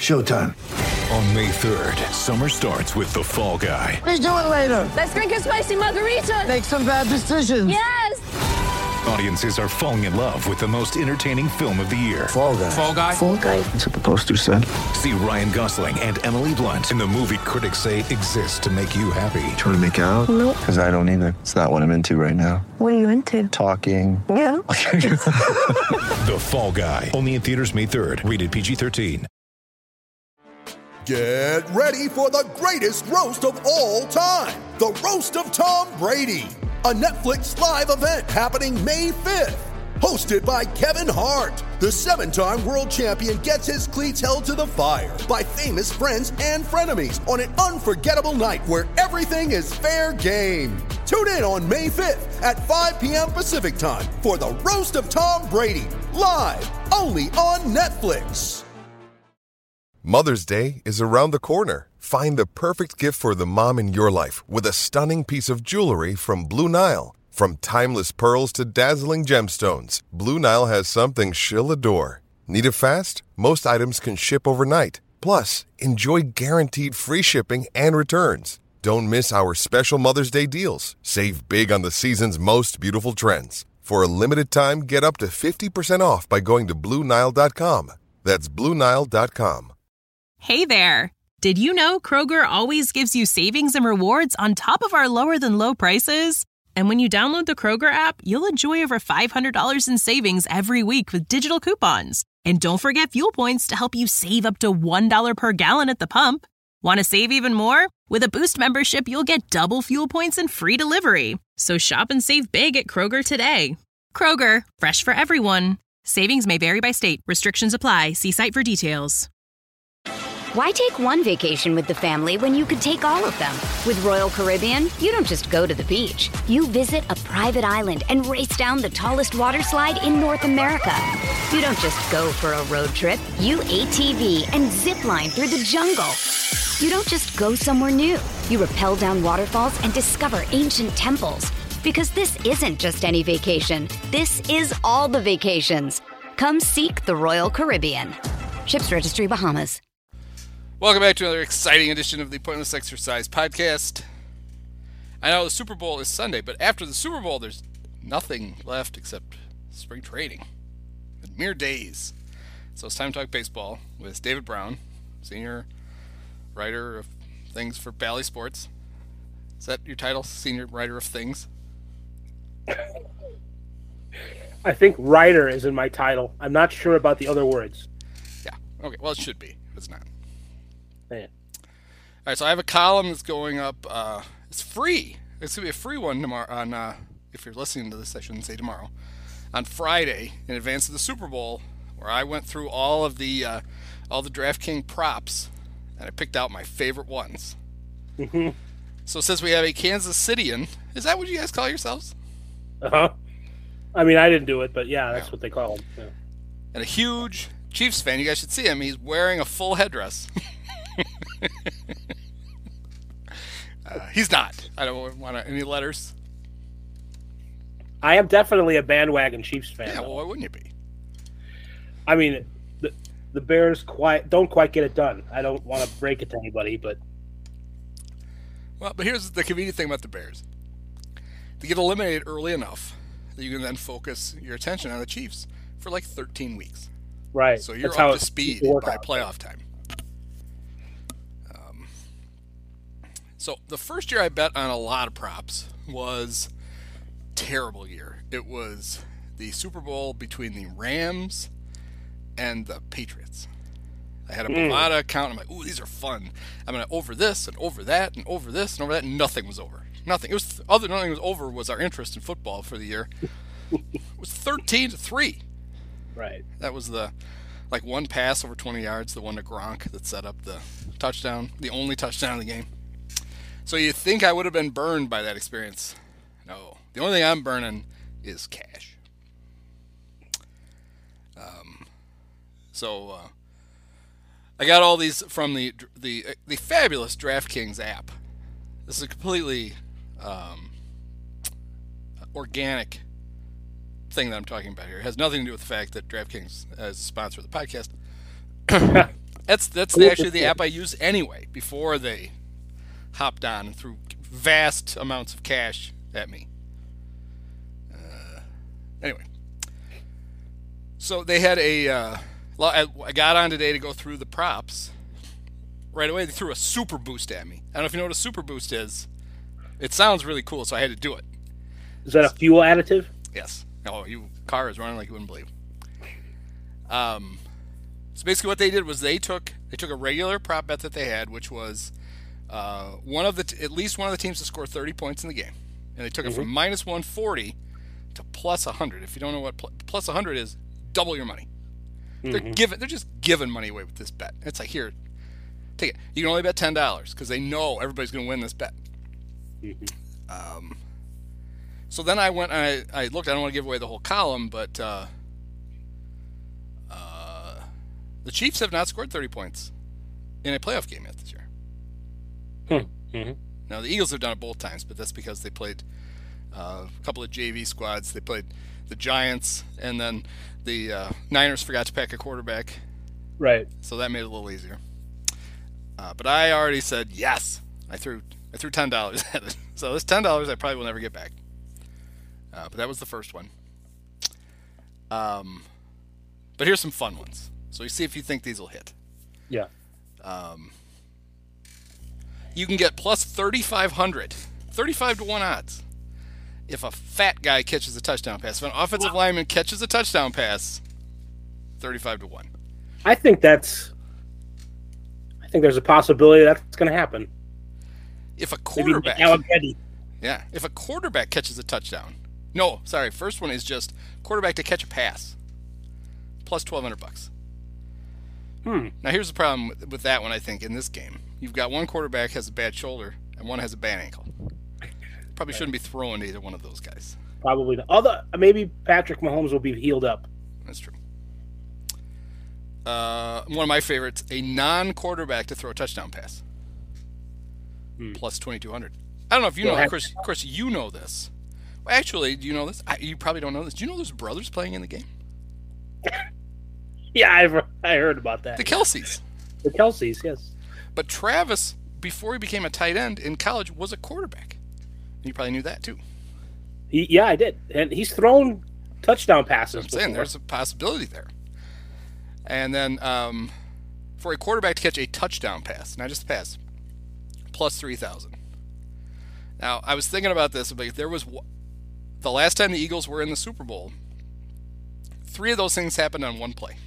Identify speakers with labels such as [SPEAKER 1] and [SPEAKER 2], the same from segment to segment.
[SPEAKER 1] showtime.
[SPEAKER 2] On May 3rd, summer starts with The Fall Guy.
[SPEAKER 1] What are you doing later?
[SPEAKER 3] Let's drink a spicy margarita.
[SPEAKER 1] Make some bad decisions.
[SPEAKER 3] Yes.
[SPEAKER 2] Audiences are falling in love with the most entertaining film of the year.
[SPEAKER 1] Fall Guy.
[SPEAKER 4] Fall Guy?
[SPEAKER 1] Fall Guy. That's what the poster said.
[SPEAKER 2] See Ryan Gosling and Emily Blunt in the movie critics say exists to make you happy.
[SPEAKER 5] Trying to make it out?
[SPEAKER 3] Nope.
[SPEAKER 5] Because I don't either. It's not what I'm into right now.
[SPEAKER 3] What are you into?
[SPEAKER 5] Talking.
[SPEAKER 3] Yeah.
[SPEAKER 2] The Fall Guy. Only in theaters May 3rd. Rated PG-13.
[SPEAKER 6] Get ready for the greatest roast of all time. The Roast of Tom Brady. A Netflix live event happening May 5th. Hosted by Kevin Hart. The 7-time world champion gets his cleats held to the fire by famous friends and frenemies on an unforgettable night where everything is fair game. Tune in on May 5th at 5 p.m. Pacific time for the Roast of Tom Brady. Live only on Netflix.
[SPEAKER 7] Mother's Day is around the corner. Find the perfect gift for the mom in your life with a stunning piece of jewelry from Blue Nile. From timeless pearls to dazzling gemstones, Blue Nile has something she'll adore. Need it fast? Most items can ship overnight. Plus, enjoy guaranteed free shipping and returns. Don't miss our special Mother's Day deals. Save big on the season's most beautiful trends. For a limited time, get up to 50% off by going to BlueNile.com. That's BlueNile.com.
[SPEAKER 8] Hey there! Did you know Kroger always gives you savings and rewards on top of our lower-than-low prices? And when you download the Kroger app, you'll enjoy over $500 in savings every week with digital coupons. And don't forget fuel points to help you save up to $1 per gallon at the pump. Want to save even more? With a Boost membership, you'll get double fuel points and free delivery. So shop and save big at Kroger today. Kroger, fresh for everyone. Savings may vary by state. Restrictions apply. See site for details.
[SPEAKER 9] Why take one vacation with the family when you could take all of them? With Royal Caribbean, you don't just go to the beach. You visit a private island and race down the tallest water slide in North America. You don't just go for a road trip. You ATV and zip line through the jungle. You don't just go somewhere new. You rappel down waterfalls and discover ancient temples. Because this isn't just any vacation. This is all the vacations. Come seek the Royal Caribbean. Ships Registry, Bahamas.
[SPEAKER 4] Welcome back to another exciting edition of the Pointless Exercise Podcast. I know the Super Bowl is Sunday, but after the Super Bowl, there's nothing left except spring training. Mere days. So it's time to talk baseball with David Brown, senior writer of things for Bally Sports. Is that your title? Senior writer of things?
[SPEAKER 10] I think writer is in my title. I'm not sure about the other words.
[SPEAKER 4] Yeah. Okay. Well, it should be, but it's not.
[SPEAKER 10] Man.
[SPEAKER 4] All right, so I have a column that's going up. It's free. It's going to be a free one tomorrow. On if you're listening to this, I shouldn't say tomorrow. On Friday, in advance of the Super Bowl, where I went through all the DraftKings props, and I picked out my favorite ones.
[SPEAKER 10] Mm-hmm.
[SPEAKER 4] So since we have a Kansas Cityan, is that what you guys call yourselves?
[SPEAKER 10] Uh-huh. I mean, I didn't do it, but yeah, that's what they call them. Yeah.
[SPEAKER 4] And a huge Chiefs fan. You guys should see him. He's wearing a full headdress. He's not. I don't want any letters.
[SPEAKER 10] I am definitely a bandwagon Chiefs fan.
[SPEAKER 4] Yeah, well, why wouldn't you be?
[SPEAKER 10] I mean, the Bears don't quite get it done. I don't want to break it to anybody, but...
[SPEAKER 4] Well, but here's the convenient thing about the Bears. They get eliminated early enough that you can then focus your attention on the Chiefs for like 13 weeks.
[SPEAKER 10] Right.
[SPEAKER 4] So you're up to speed by playoff time. So the first year I bet on a lot of props was a terrible year. It was the Super Bowl between the Rams and the Patriots. I had a Bovada account. I'm like, ooh, these are fun. I'm going to over this and over that and over this and over that. Nothing was over. Nothing. It was nothing was over was our interest in football for the year. It was 13-3.
[SPEAKER 10] Right.
[SPEAKER 4] That was the one pass over 20 yards, the one to Gronk that set up the touchdown, the only touchdown of the game. So you think I would have been burned by that experience? No. The only thing I'm burning is cash. I got all these from the fabulous DraftKings app. This is a completely organic thing that I'm talking about here. It has nothing to do with the fact that DraftKings is a sponsor of the podcast. That's actually the app I use anyway, before they hopped on and threw vast amounts of cash at me. Anyway. So they had I got on today to go through the props. Right away, they threw a super boost at me. I don't know if you know what a super boost is. It sounds really cool, so I had to do it.
[SPEAKER 10] Is that a fuel additive?
[SPEAKER 4] Yes. Oh, car is running like you wouldn't believe. So basically what they did was they took a regular prop bet that they had, which was at least one of the teams to score 30 points in the game. And they took it from minus 140 to plus 100. If you don't know what plus 100 is, double your money. They're just giving money away with this bet. It's like, here, take it. You can only bet $10 because they know everybody's going to win this bet. So then I went and I looked. I don't want to give away the whole column, but the Chiefs have not scored 30 points in a playoff game yet this year. Now the Eagles have done it both times, but that's because they played a couple of JV squads. They played the Giants, and then the Niners forgot to pack a quarterback.
[SPEAKER 10] Right.
[SPEAKER 4] So that made it a little easier. But I already said yes. I threw $10 at it. So this $10 I probably will never get back. But that was the first one. But here's some fun ones. So you see if you think these will hit.
[SPEAKER 10] Yeah.
[SPEAKER 4] You can get plus 3,500, 35 to 1 odds, if a fat guy catches a touchdown pass. If an offensive lineman catches a touchdown pass, 35 to 1.
[SPEAKER 10] I think there's a possibility that's going to happen.
[SPEAKER 4] If a quarterback, if a quarterback catches a touchdown. No, sorry. First one is just quarterback to catch a pass. Plus $1,200. Now here's the problem with that one. I think in this game, you've got one quarterback has a bad shoulder and one has a bad ankle. Probably shouldn't be throwing to either one of those guys.
[SPEAKER 10] Probably not. Maybe Patrick Mahomes will be healed up.
[SPEAKER 4] That's true. One of my favorites: a non-quarterback to throw a touchdown pass. Plus 2,200. I don't know if you know. Of course, you know this. Well, actually, do you know this? You probably don't know this. Do you know there's brothers playing in the game?
[SPEAKER 10] Yeah, I heard about that.
[SPEAKER 4] The Kelceys.
[SPEAKER 10] The Kelceys, yes.
[SPEAKER 4] But Travis, before he became a tight end in college, was a quarterback. You probably knew that too.
[SPEAKER 10] Yeah, I did. And he's thrown touchdown passes.
[SPEAKER 4] I'm saying there's a possibility there. And then for a quarterback to catch a touchdown pass, not just a pass, plus 3,000. Now, I was thinking about this. But there was the last time the Eagles were in the Super Bowl, 3 of those things happened on one play.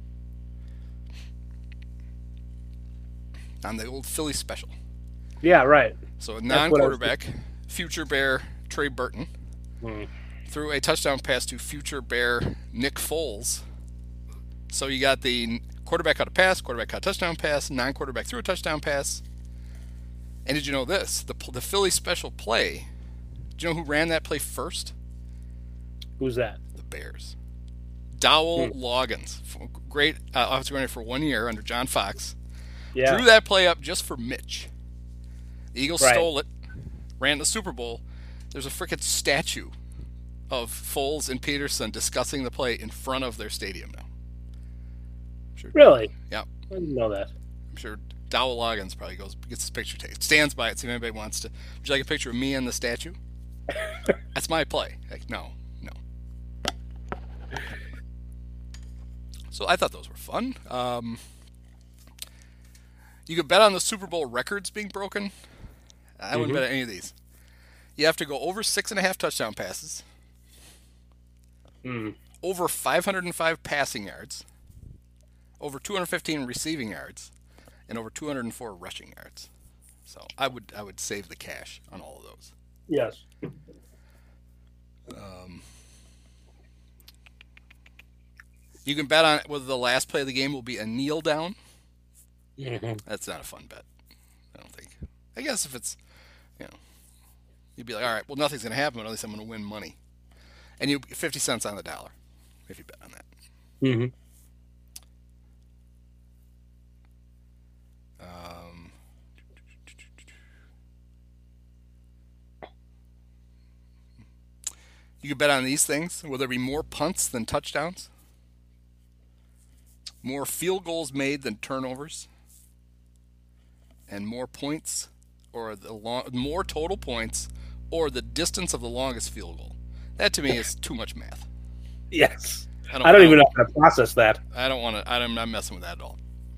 [SPEAKER 4] On the old Philly special.
[SPEAKER 10] Yeah, right.
[SPEAKER 4] So a non-quarterback, future Bear Trey Burton, threw a touchdown pass to future Bear Nick Foles. So you got the quarterback caught a pass, quarterback caught a touchdown pass, non-quarterback threw a touchdown pass. And did you know this? The Philly special play, do you know who ran that play first?
[SPEAKER 10] Who's that?
[SPEAKER 4] The Bears. Dowell Loggins, great offensive coordinator for 1 year under John Fox.
[SPEAKER 10] Yeah.
[SPEAKER 4] Drew that play up just for Mitch. The Eagles stole it, ran the Super Bowl. There's a freaking statue of Foles and Peterson discussing the play in front of their stadium now. Sure.
[SPEAKER 10] Really?
[SPEAKER 4] Yeah.
[SPEAKER 10] I didn't know that.
[SPEAKER 4] I'm sure Dowell Loggins probably gets his picture taken. Stands by it, see if anybody wants to. Would you like a picture of me and the statue? That's my play. Like, no. So I thought those were fun. You could bet on the Super Bowl records being broken. I wouldn't bet on any of these. You have to go over 6.5 touchdown passes, over 505 passing yards, over 215 receiving yards, and over 204 rushing yards. So I would save the cash on all of those.
[SPEAKER 10] Yes.
[SPEAKER 4] You can bet on whether the last play of the game will be a kneel down. That's not a fun bet, I don't think. I guess if it's, you'd be like, all right, well, nothing's going to happen, but at least I'm going to win money. And you 50 cents on the dollar if you bet on that. You can bet on these things. Will there be more punts than touchdowns? more field goals made than turnovers, and more points, or more total points, or the distance of the longest field goal. That to me is too much math.
[SPEAKER 10] Yes. I don't even know how to process that.
[SPEAKER 4] I don't want to. I'm not messing with that at all.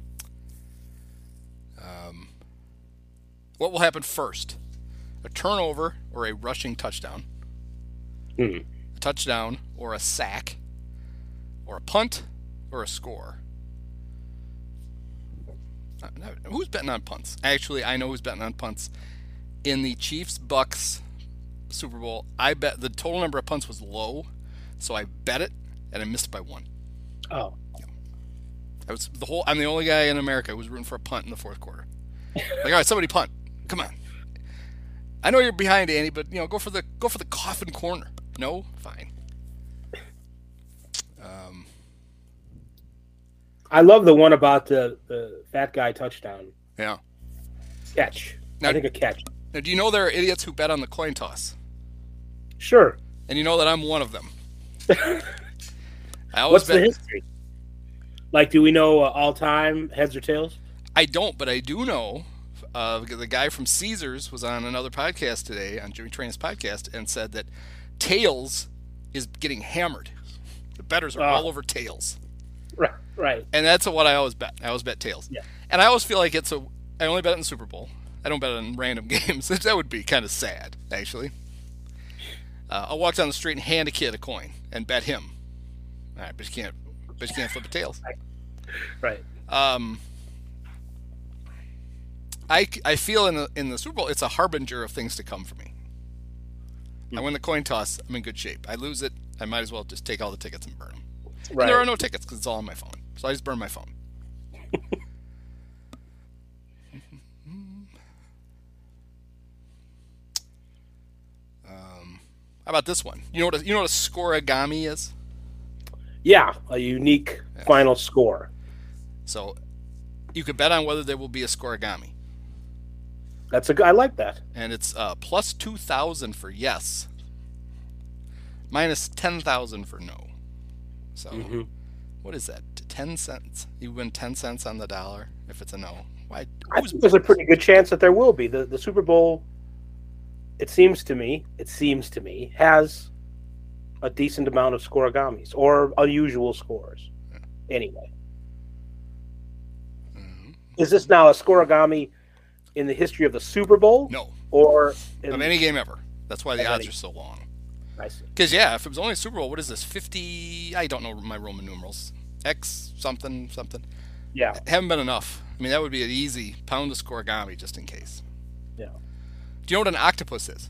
[SPEAKER 4] What will happen first? A turnover or a rushing touchdown? A touchdown or a sack? Or a punt or a score? Who's betting on punts? Actually, I know who's betting on punts. In the Chiefs-Bucks Super Bowl, I bet the total number of punts was low, so I bet it, and I missed by 1.
[SPEAKER 10] Oh.
[SPEAKER 4] Yeah. I'm the only guy in America who was rooting for a punt in the fourth quarter. Like, all right, somebody punt. Come on. I know you're behind, Andy, but go for the coffin corner. No? Fine.
[SPEAKER 10] I love the one about the fat guy touchdown.
[SPEAKER 4] Yeah.
[SPEAKER 10] Catch.
[SPEAKER 4] Now,
[SPEAKER 10] I think a catch.
[SPEAKER 4] Now, do you know there are idiots who bet on the coin toss?
[SPEAKER 10] Sure.
[SPEAKER 4] And you know that I'm one of them.
[SPEAKER 10] What's the history? Like, do we know all time heads or tails?
[SPEAKER 4] I don't, but I do know. The guy from Caesars was on another podcast today, on Jimmy Train's podcast, and said that tails is getting hammered. The bettors are all over tails.
[SPEAKER 10] Right.
[SPEAKER 4] And that's what I always bet. I always bet tails.
[SPEAKER 10] Yeah.
[SPEAKER 4] And I always feel like I only bet it in the Super Bowl. I don't bet it in random games. That would be kind of sad, actually. I'll walk down the street and hand a kid a coin and bet him. All right, but you can't flip a tails.
[SPEAKER 10] Right.
[SPEAKER 4] I feel in the Super Bowl it's a harbinger of things to come for me. I win the coin toss, I'm in good shape. I lose it, I might as well just take all the tickets and burn them. Right. And there are no tickets because it's all on my phone, so I just burn my phone. How about this one? You know what a scoreagami is?
[SPEAKER 10] Yeah, a unique final score.
[SPEAKER 4] So you could bet on whether there will be a scoreagami.
[SPEAKER 10] I like that.
[SPEAKER 4] And it's plus 2,000 for yes, minus 10,000 for no. So what is that? 10 cents. You win 10 cents on the dollar if it's a no. Why?
[SPEAKER 10] I think there's a pretty good chance that there will be. The Super Bowl, it seems to me, has a decent amount of scoreagamis or unusual scores. Anyway. Is this now a scoreagami in the history of the Super Bowl?
[SPEAKER 4] No.
[SPEAKER 10] Or
[SPEAKER 4] of any game ever. That's why the odds are so long.
[SPEAKER 10] I see.
[SPEAKER 4] Because, if it was only a Super Bowl, what is this? 50, I don't know my Roman numerals. X something.
[SPEAKER 10] Yeah.
[SPEAKER 4] Haven't been enough. I mean, that would be an easy pound of scoreagami just in case.
[SPEAKER 10] Yeah.
[SPEAKER 4] Do you know what an octopus is?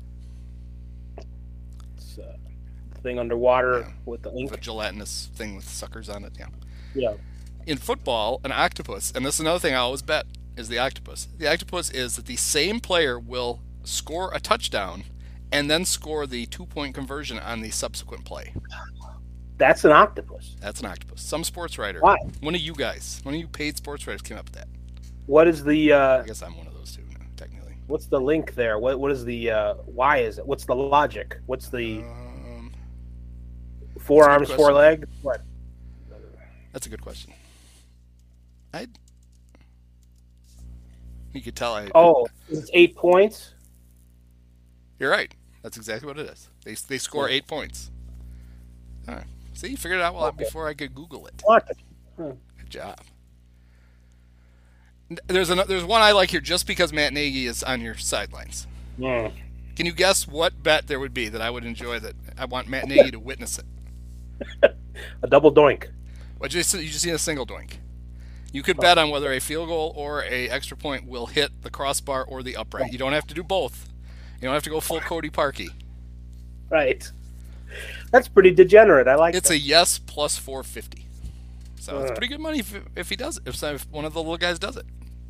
[SPEAKER 10] It's a thing underwater with the ink.
[SPEAKER 4] A gelatinous thing with suckers on it,
[SPEAKER 10] Yeah.
[SPEAKER 4] In football, an octopus, and this is another thing I always bet, is the octopus. The octopus is that the same player will score a touchdown and then score the 2-point conversion on the subsequent play.
[SPEAKER 10] That's an octopus.
[SPEAKER 4] That's an octopus. Some sports writer.
[SPEAKER 10] Why?
[SPEAKER 4] One of you paid sports writers came up with that.
[SPEAKER 10] What is the...
[SPEAKER 4] I guess I'm one of those two, technically.
[SPEAKER 10] What's the link there? What is the... why is it? What's the logic? What's the... 4 arms, 4 legs? What?
[SPEAKER 4] That's a good question. You could tell
[SPEAKER 10] it's 8 points?
[SPEAKER 4] You're right. That's exactly what it is. They score 8 points. All right. See, you figured it out before I could Google it. Good job. There's one I like here just because Matt Nagy is on your sidelines.
[SPEAKER 10] Yeah.
[SPEAKER 4] Can you guess what bet there would be that I would enjoy that I want Matt Nagy to witness it?
[SPEAKER 10] A double doink.
[SPEAKER 4] Well, you just need a single doink. You could bet on whether a field goal or a extra point will hit the crossbar or the upright. You don't have to do both. You don't have to go full Cody Parkey.
[SPEAKER 10] Right. That's pretty degenerate. I like it.
[SPEAKER 4] It's a yes plus 450. So it's pretty good money if he does it, if one of the little guys does it.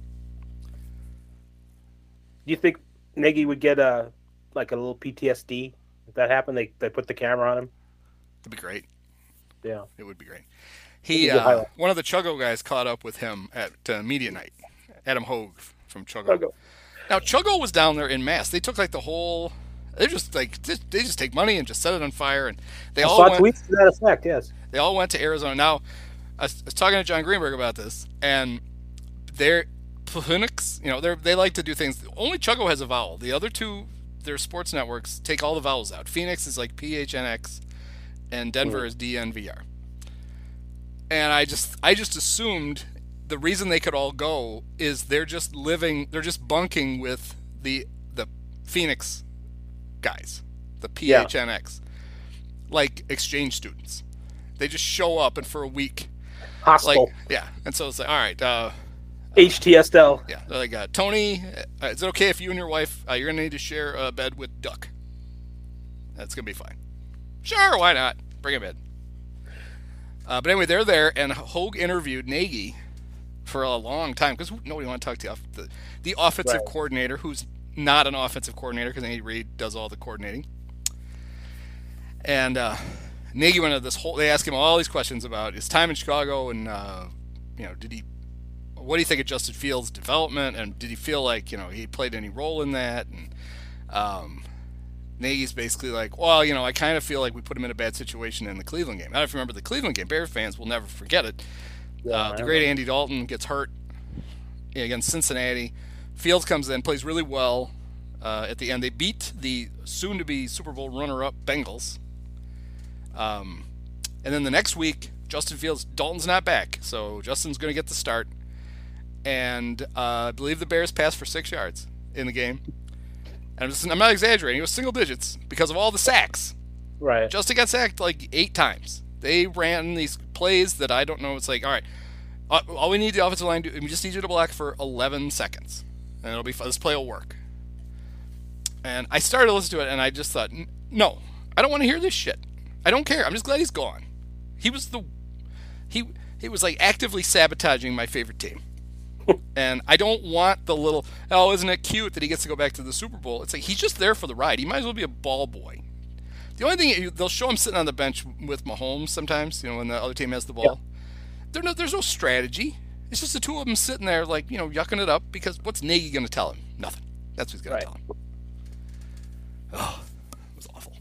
[SPEAKER 10] Do you think Nagy would get a little PTSD if that happened? They put the camera on him?
[SPEAKER 4] It'd be great.
[SPEAKER 10] Yeah.
[SPEAKER 4] It would be great. One of the Chuggo guys caught up with him at media night. Adam Hogue from Chuggo. Now Chuggo was down there in mass. They took the whole. They just they just take money and just set it on fire, and they all went.
[SPEAKER 10] Tweets to that effect. Yes.
[SPEAKER 4] They all went to Arizona. Now, I was talking to John Greenberg about this, and they're Phoenix, they like to do things. Only Chuggo has a vowel. The other two, their sports networks, take all the vowels out. Phoenix is like PHNX, and Denver is DNVR. And I just assumed the reason they could all go is they're just bunking with the Phoenix guys, the PHNX, like exchange students. They just show up and for a week,
[SPEAKER 10] hostile.
[SPEAKER 4] And so it's like, all right,
[SPEAKER 10] HTSL.
[SPEAKER 4] Yeah, they're like, Tony, is it okay if you and your wife, you're gonna need to share a bed with Duck? That's gonna be fine. Sure, why not? Bring him in. But anyway, they're there, and Hogue interviewed Nagy for a long time because nobody wanted to talk to the offensive coordinator, who's not an offensive coordinator because Andy Reid does all the coordinating. And Nagy went into this whole. They asked him all these questions about his time in Chicago, and what do you think of Justin Fields' development, and did he feel like he played any role in that? And Nagy's basically like, well, I kind of feel like we put him in a bad situation in the Cleveland game. I don't know if you remember the Cleveland game. Bear fans will never forget it. The great Andy Dalton gets hurt against Cincinnati. Fields comes in, plays really well. At the end, they beat the soon-to-be Super Bowl runner-up Bengals. And then the next week, Justin Fields, Dalton's not back, so Justin's going to get the start. And I believe the Bears passed for 6 yards in the game. And I'm not exaggerating. It was single digits because of all the sacks.
[SPEAKER 10] Right.
[SPEAKER 4] Justin got sacked like 8 times. They ran these plays that I don't know. It's like, all right, all we need the offensive line to do, we just need you to block for 11 seconds. And it'll be fun. This play will work. And I started to listen to it, and I just thought, no, I don't want to hear this shit. I don't care. I'm just glad he's gone. He was like actively sabotaging my favorite team. And I don't want the little, isn't it cute that he gets to go back to the Super Bowl? It's like he's just there for the ride. He might as well be a ball boy. The only thing, they'll show him sitting on the bench with Mahomes sometimes, when the other team has the ball. Yeah. There's no strategy. It's just the two of them sitting there, like, yucking it up, because what's Nagy going to tell him? Nothing. That's what he's going to tell him. Oh, it was awful.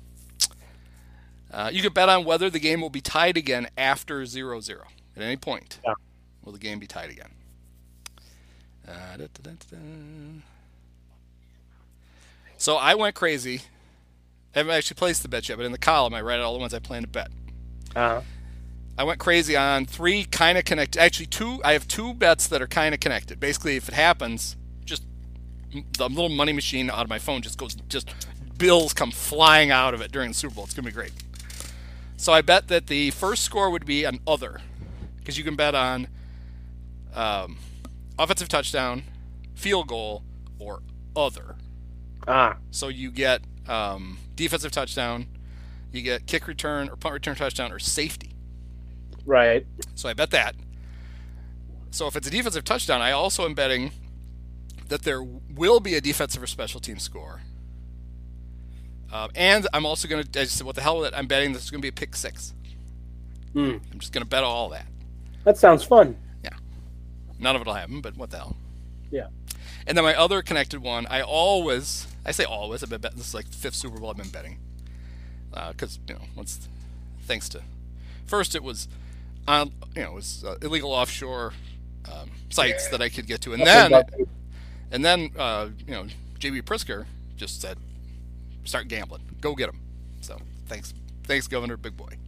[SPEAKER 4] You could bet on whether the game will be tied again after 0-0. At any point, will the game be tied again? So I went crazy. I haven't actually placed the bet yet, but in the column I write all the ones I plan to bet. I went crazy on 3 kind of connected. Actually, 2. I have 2 bets that are kind of connected. Basically, if it happens, just the little money machine out of my phone just bills come flying out of it during the Super Bowl. It's gonna be great. So I bet that the first score would be an other, because you can bet on offensive touchdown, field goal, or other. So you get defensive touchdown, you get kick return or punt return touchdown or safety.
[SPEAKER 10] Right.
[SPEAKER 4] So I bet that. So if it's a defensive touchdown, I also am betting that there will be a defensive or special team score. And I'm also going to, I just said, what the hell with it? I'm betting there's going to be a pick 6. I'm just going to bet all that.
[SPEAKER 10] That sounds fun.
[SPEAKER 4] Yeah. None of it will happen, but what the hell?
[SPEAKER 10] Yeah.
[SPEAKER 4] And then my other connected one, I say always, I've been betting, this is like the 5th Super Bowl I've been betting. Because, thanks to, first it was on, illegal offshore sites that I could get to. And then J.B. Pritzker just said, start gambling. Go get them. So thanks, Governor Big Boy.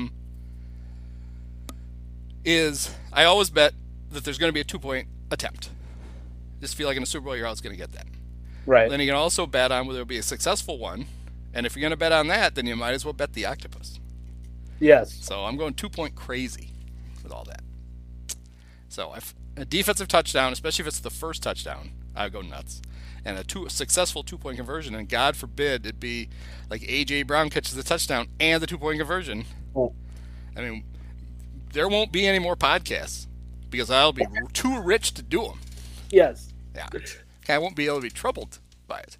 [SPEAKER 4] I always bet that there's going to be a 2-point attempt. Just feel like in a Super Bowl you're always going to get that.
[SPEAKER 10] Right.
[SPEAKER 4] Then you can also bet on whether it'll be a successful one. And if you're going to bet on that, then you might as well bet the octopus.
[SPEAKER 10] Yes.
[SPEAKER 4] So I'm going 2-point crazy with all that. So a defensive touchdown, especially if it's the first touchdown, I would go nuts. And a successful 2-point conversion, and God forbid it be like A.J. Brown catches the touchdown and the 2-point conversion.
[SPEAKER 10] Oh.
[SPEAKER 4] I mean, there won't be any more podcasts because I'll be too rich to do them.
[SPEAKER 10] Yes.
[SPEAKER 4] Yeah. I won't be able to be troubled by it.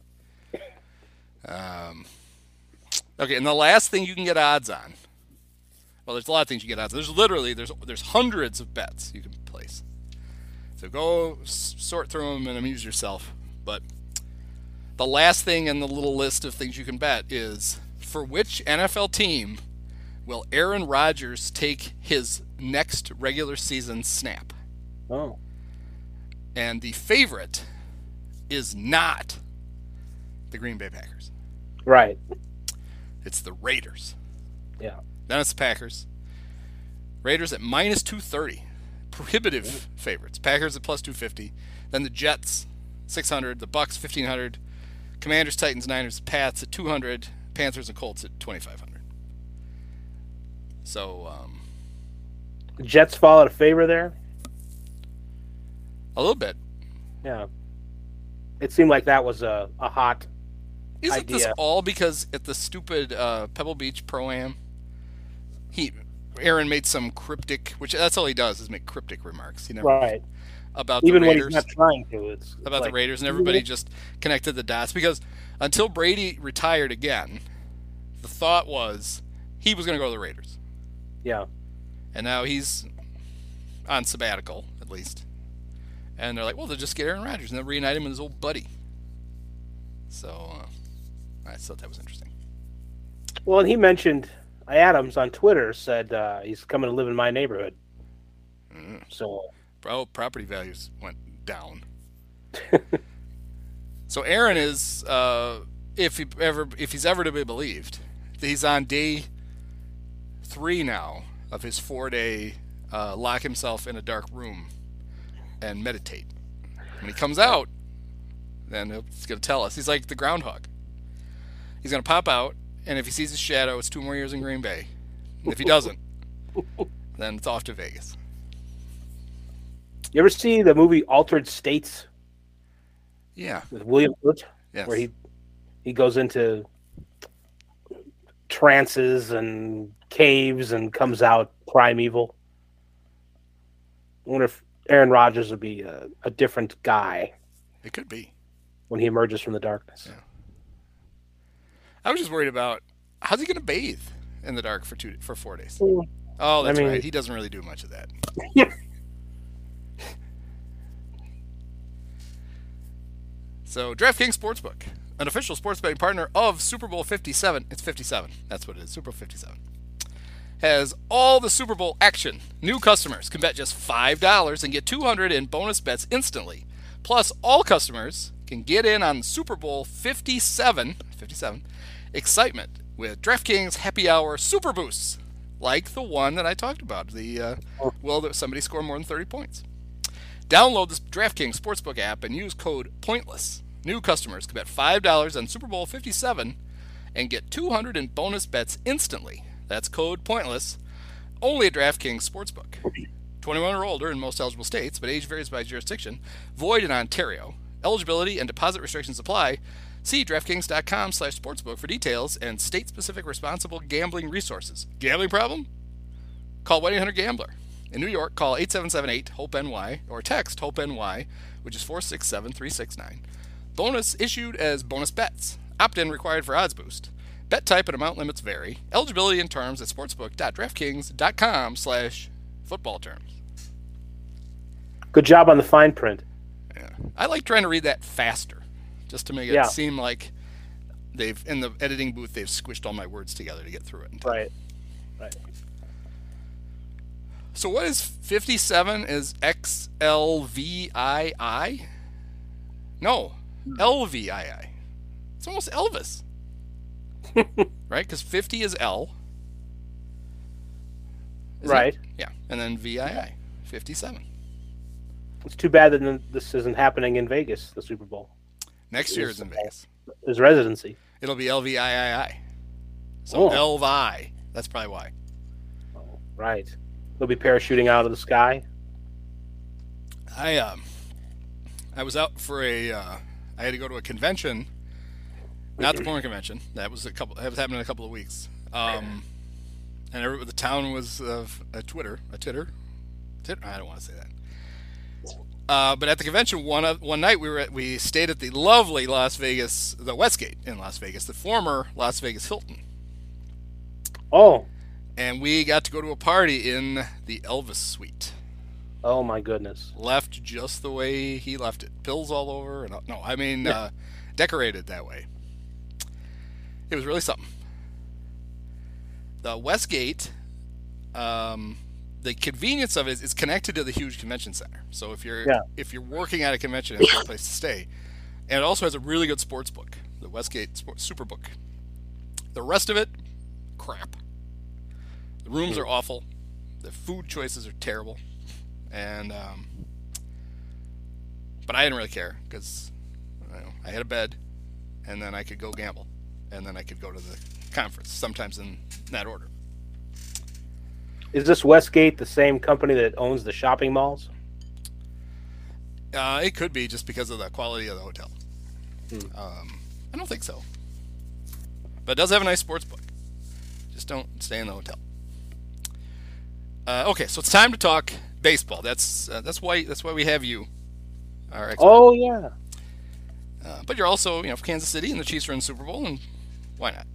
[SPEAKER 4] Okay, and the last thing you can get odds on. Well, there's a lot of things you get odds on. There's hundreds of bets you can place. So go sort through them and amuse yourself. But the last thing in the little list of things you can bet is, for which NFL team will Aaron Rodgers take his next regular season snap.
[SPEAKER 10] Oh.
[SPEAKER 4] And the favorite is not the Green Bay Packers.
[SPEAKER 10] Right.
[SPEAKER 4] It's the Raiders.
[SPEAKER 10] Yeah.
[SPEAKER 4] Then it's the Packers. Raiders at minus 230. Prohibitive favorites. Packers at plus 250. Then the Jets, 600. The Bucks, 1,500. Commanders, Titans, Niners, Pats at 200. Panthers and Colts at 2,500. So,
[SPEAKER 10] The Jets fall out of favor there?
[SPEAKER 4] a little bit.
[SPEAKER 10] Yeah. It seemed like that was a hot
[SPEAKER 4] Isn't
[SPEAKER 10] idea.
[SPEAKER 4] this all because at the stupid Pebble Beach Pro-Am, Aaron made some cryptic, which that's all he does is make cryptic remarks. He never
[SPEAKER 10] Right.
[SPEAKER 4] about
[SPEAKER 10] Even
[SPEAKER 4] the
[SPEAKER 10] when
[SPEAKER 4] Raiders.
[SPEAKER 10] he's not trying to. It's
[SPEAKER 4] about
[SPEAKER 10] like,
[SPEAKER 4] the Raiders, and everybody just connected the dots because until Brady retired again, the thought was he was going to go to the Raiders,
[SPEAKER 10] Yeah.
[SPEAKER 4] and now he's on sabbatical at least, and they're like, well, they'll just get Aaron Rodgers and they'll reunite him with his old buddy. So I thought that was interesting.
[SPEAKER 10] Well, and he mentioned Adams on Twitter said he's coming to live in my neighborhood. So,
[SPEAKER 4] Bro, property values went down. So Aaron is, if he's ever to be believed, he's on day 3 now of his 4-day lock himself in a dark room and meditate. When he comes out, then he's going to tell us. He's like the groundhog. He's going to pop out, and if he sees his shadow, it's 2 more years in Green Bay. And if he doesn't, then it's off to Vegas.
[SPEAKER 10] you ever see the movie Altered States
[SPEAKER 4] Yeah.
[SPEAKER 10] with William Hurt?
[SPEAKER 4] Yes.
[SPEAKER 10] Where he goes into trances and caves and comes out primeval. I wonder if Aaron Rodgers would be a different guy
[SPEAKER 4] It could be.
[SPEAKER 10] when he emerges from the darkness.
[SPEAKER 4] Yeah. I was just worried about how's he going to bathe in the dark for 4 days. Oh, that's right. He doesn't really do much of that. So, DraftKings Sportsbook, an official sports betting partner of Super Bowl 57. It's 57. That's what it is. Super Bowl 57. Has all the Super Bowl action. New customers can bet just $5 and get $200 in bonus bets instantly. Plus, all customers can get in on Super Bowl 57 excitement with DraftKings Happy Hour Super Boosts, like the one that I talked about. Will somebody score more than 30 points? Download the DraftKings Sportsbook app and use code POINTLESS. New customers can bet $5 on Super Bowl 57 and get $200 in bonus bets instantly. That's code POINTLESS. Only at DraftKings Sportsbook. 21 or older in most eligible states, but age varies by jurisdiction. Void in Ontario. Eligibility and deposit restrictions apply. See DraftKings.com/sportsbook for details and state-specific responsible gambling resources. Gambling problem? Call 1-800-GAMBLER. In New York, call 877-8-HOPE-NY or text HOPE-NY, which is 467-369. Bonus issued as bonus bets. Opt-in required for odds boost. Bet type and amount limits vary. Eligibility and terms at sportsbook.draftkings.com/football terms.
[SPEAKER 10] Good job on the fine print.
[SPEAKER 4] Yeah. I like trying to read that faster, just to make it seem like in the editing booth, they've squished all my words together to get through it.
[SPEAKER 10] Right.
[SPEAKER 4] So what is 57 is XLVII? No, LVII. It's almost Elvis. Right? Because 50 is L.
[SPEAKER 10] Right.
[SPEAKER 4] Yeah. And then VII. 57.
[SPEAKER 10] It's too bad that this isn't happening in Vegas, the Super Bowl.
[SPEAKER 4] Next year is in Vegas.
[SPEAKER 10] His residency.
[SPEAKER 4] It'll be LVII. So LVI. That's probably why.
[SPEAKER 10] Oh, right. They'll be parachuting out of the sky.
[SPEAKER 4] I was out for I had to go to a convention, not the porn convention. That was happening in a couple of weeks. And the town was a titter. I don't want to say that. But at the convention one night we stayed at the lovely the Westgate in Las Vegas, the former Las Vegas Hilton.
[SPEAKER 10] Oh.
[SPEAKER 4] And we got to go to a party in the Elvis suite.
[SPEAKER 10] Oh my goodness.
[SPEAKER 4] Left just the way he left it. Pills all over. Decorated that way. It was really something. The Westgate the convenience of it is it's connected to the huge convention center. So if you're working at a convention, it's a great place to stay. And it also has a really good sports book, the Westgate Superbook. The rest of it, crap. The rooms are awful. The food choices are terrible. And but I didn't really care because I had a bed, and then I could go gamble, and then I could go to the conference, sometimes in that order.
[SPEAKER 10] Is this Westgate the same company that owns the shopping malls?
[SPEAKER 4] It could be just because of the quality of the hotel. I don't think so. But it does have a nice sports book. Just don't stay in the hotel. Okay, so it's time to talk baseball. That's why we have you, our expert.
[SPEAKER 10] Oh yeah.
[SPEAKER 4] But you're also from Kansas City, and the Chiefs are in the Super Bowl, and why not?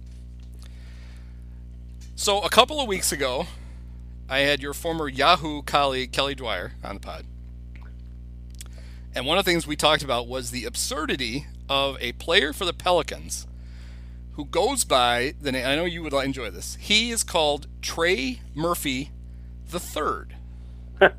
[SPEAKER 4] So a couple of weeks ago, I had your former Yahoo colleague Kelly Dwyer on the pod. And one of the things we talked about was the absurdity of a player for the Pelicans who goes by the name, I know you would enjoy this. He is called Trey Murphy III. But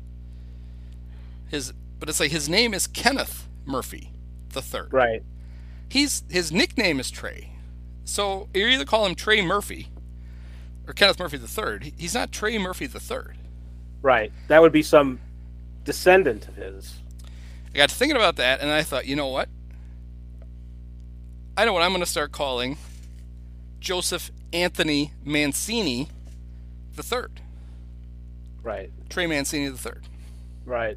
[SPEAKER 4] it's like his name is Kenneth Murphy III.
[SPEAKER 10] Right.
[SPEAKER 4] His nickname is Trey. So you either call him Trey Murphy or Kenneth Murphy III. He's not Trey Murphy III.
[SPEAKER 10] Right. That would be some descendant of his.
[SPEAKER 4] I got to thinking about that, and I thought, you know what? I know what I'm going to start calling Joseph Anthony Mancini III.
[SPEAKER 10] Right.
[SPEAKER 4] Trey Mancini III.
[SPEAKER 10] Right.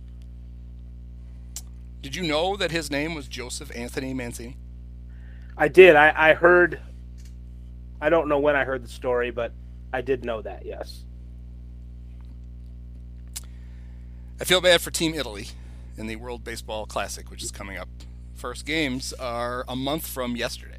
[SPEAKER 4] Did you know that his name was Joseph Anthony Mancini?
[SPEAKER 10] I did. I heard. I don't know when I heard the story, but I did know that, yes.
[SPEAKER 4] I feel bad for Team Italy in the World Baseball Classic, which is coming up. First games are a month from yesterday.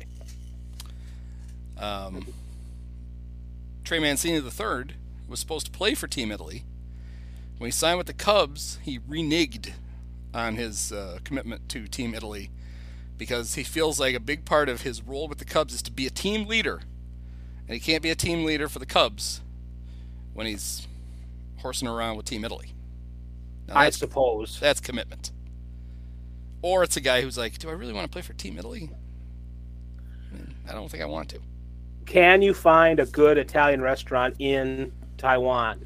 [SPEAKER 4] Trey Mancini III was supposed to play for Team Italy. When he signed with the Cubs, he reneged on his commitment to Team Italy because he feels like a big part of his role with the Cubs is to be a team leader. And he can't be a team leader for the Cubs when he's horsing around with Team Italy. Now,
[SPEAKER 10] I suppose.
[SPEAKER 4] That's commitment. Or it's a guy who's like, do I really want to play for Team Italy? I don't think I want to.
[SPEAKER 10] Can you find a good Italian restaurant in Taiwan?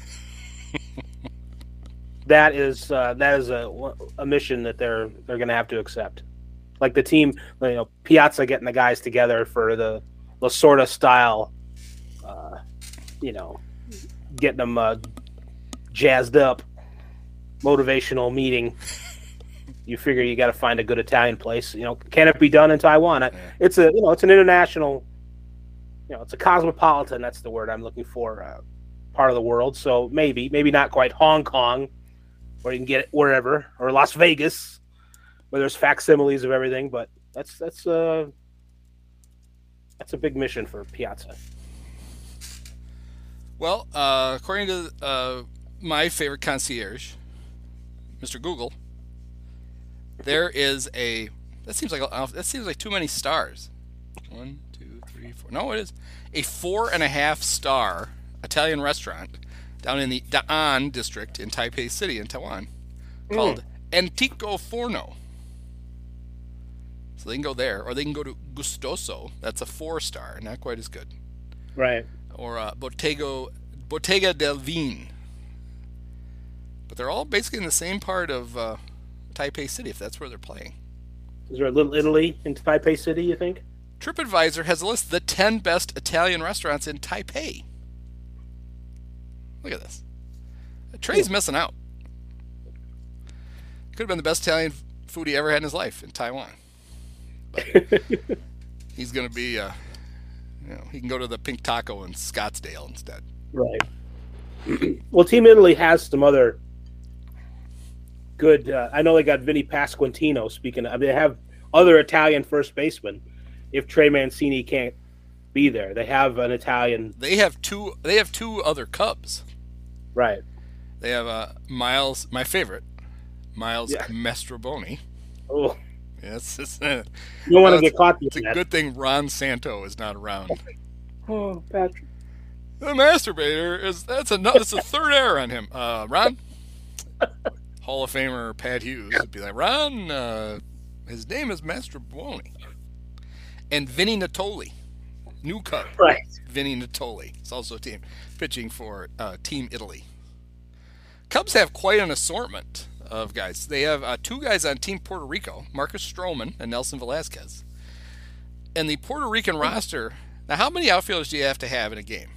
[SPEAKER 10] That is a mission that they're going to have to accept. Like the team, Piazza getting the guys together for the Lasorda style, getting them jazzed up, motivational meeting. You figure you got to find a good Italian place. Can it be done in Taiwan? It's an international, it's a cosmopolitan. That's the word I'm looking for. Part of the world. So maybe not quite Hong Kong, where you can get it wherever, or Las Vegas, where there's facsimiles of everything. But that's a big mission for Piazza.
[SPEAKER 4] Well, according to my favorite concierge, Mr. Google, there is that seems like too many stars. 1, 2, 3, 4. No, it is a 4.5 star Italian restaurant down in the Da'an district in Taipei City in Taiwan called Antico Forno. So they can go there, or they can go to Gustoso. That's a 4-star, not quite as good.
[SPEAKER 10] Right.
[SPEAKER 4] Or Bottega del Vin. But they're all basically in the same part of Taipei City, if that's where they're playing.
[SPEAKER 10] Is there a Little Italy in Taipei City, you think?
[SPEAKER 4] TripAdvisor has a list of the 10 best Italian restaurants in Taipei. Look at this. Trey's missing out. Could have been the best Italian food he ever had in his life in Taiwan. But he's going to be, he can go to the Pink Taco in Scottsdale instead.
[SPEAKER 10] Right. Well, Team Italy has some other good. I know they got Vinny Pasquantino. They have other Italian first basemen. If Trey Mancini can't be there, they have an Italian.
[SPEAKER 4] They have two other Cubs.
[SPEAKER 10] Right.
[SPEAKER 4] They have Miles, my favorite, Miles Mastrobuoni.
[SPEAKER 10] Oh.
[SPEAKER 4] Yes.
[SPEAKER 10] You don't want to get caught.
[SPEAKER 4] It's a good thing Ron Santo is not around.
[SPEAKER 10] Oh, Patrick.
[SPEAKER 4] The masturbator that's a third error on him. Ron, Hall of Famer Pat Hughes would be like, Ron, his name is Master Buoni. And Vinny Natoli, new Cub.
[SPEAKER 10] Right.
[SPEAKER 4] Vinny Natoli. It's also a team pitching for Team Italy. Cubs have quite an assortment of guys. They have 2 guys on Team Puerto Rico, Marcus Stroman and Nelson Velasquez. And the Puerto Rican roster, now how many outfielders do you have to have in a game?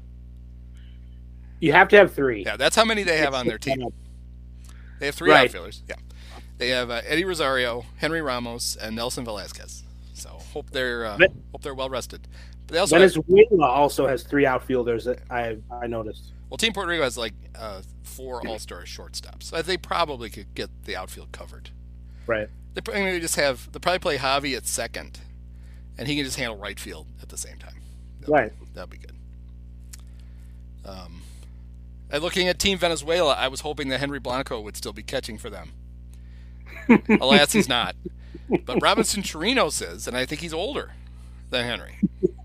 [SPEAKER 10] You have to have 3.
[SPEAKER 4] Yeah, that's how many they have on their team. They have 3 outfielders. Yeah, they have Eddie Rosario, Henry Ramos, and Nelson Velasquez. So hope they're well rested. But they also
[SPEAKER 10] Venezuela also has 3 outfielders that I noticed.
[SPEAKER 4] Well, Team Puerto Rico has 4 All-Star shortstops, so they probably could get the outfield covered.
[SPEAKER 10] Right.
[SPEAKER 4] They'll probably play Javi at second, and he can just handle right field at the same time. That'll be good. And looking at Team Venezuela, I was hoping that Henry Blanco would still be catching for them. Alas, he's not. But Robinson Chirinos is, and I think he's older than Henry.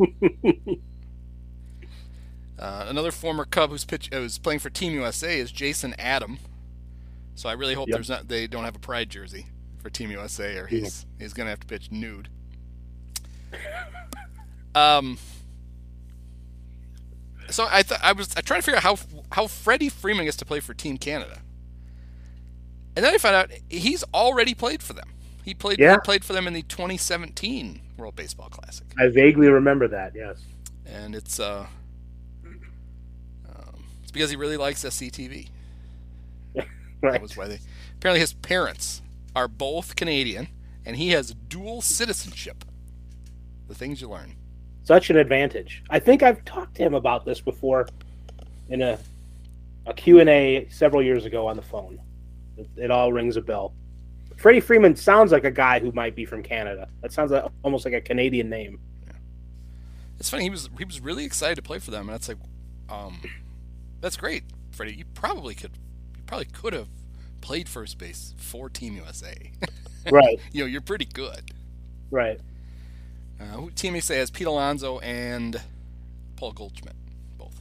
[SPEAKER 4] Another former Cub who's playing for Team USA is Jason Adam. So I really hope they don't have a pride jersey for Team USA, or he's going to have to pitch nude. So I was trying to figure out how Freddie Freeman gets to play for Team Canada, and then I found out he's already played for them. He played for them in the 2017 World Baseball Classic.
[SPEAKER 10] I vaguely remember that. Yes,
[SPEAKER 4] and it's because he really likes SCTV.
[SPEAKER 10] Right.
[SPEAKER 4] That was why apparently his parents are both Canadian, and he has dual citizenship. The things you learn.
[SPEAKER 10] Such an advantage. I think I've talked to him about this before in a Q&A several years ago on the phone. It all rings a bell. Freddie Freeman sounds like a guy who might be from Canada. That sounds almost like a Canadian name.
[SPEAKER 4] Yeah. It's funny. He was really excited to play for them, and it's like, that's great, Freddie. You probably could have played first base for Team USA.
[SPEAKER 10] Right.
[SPEAKER 4] You're pretty good.
[SPEAKER 10] Right.
[SPEAKER 4] Team USA has Pete Alonso and Paul Goldschmidt, both.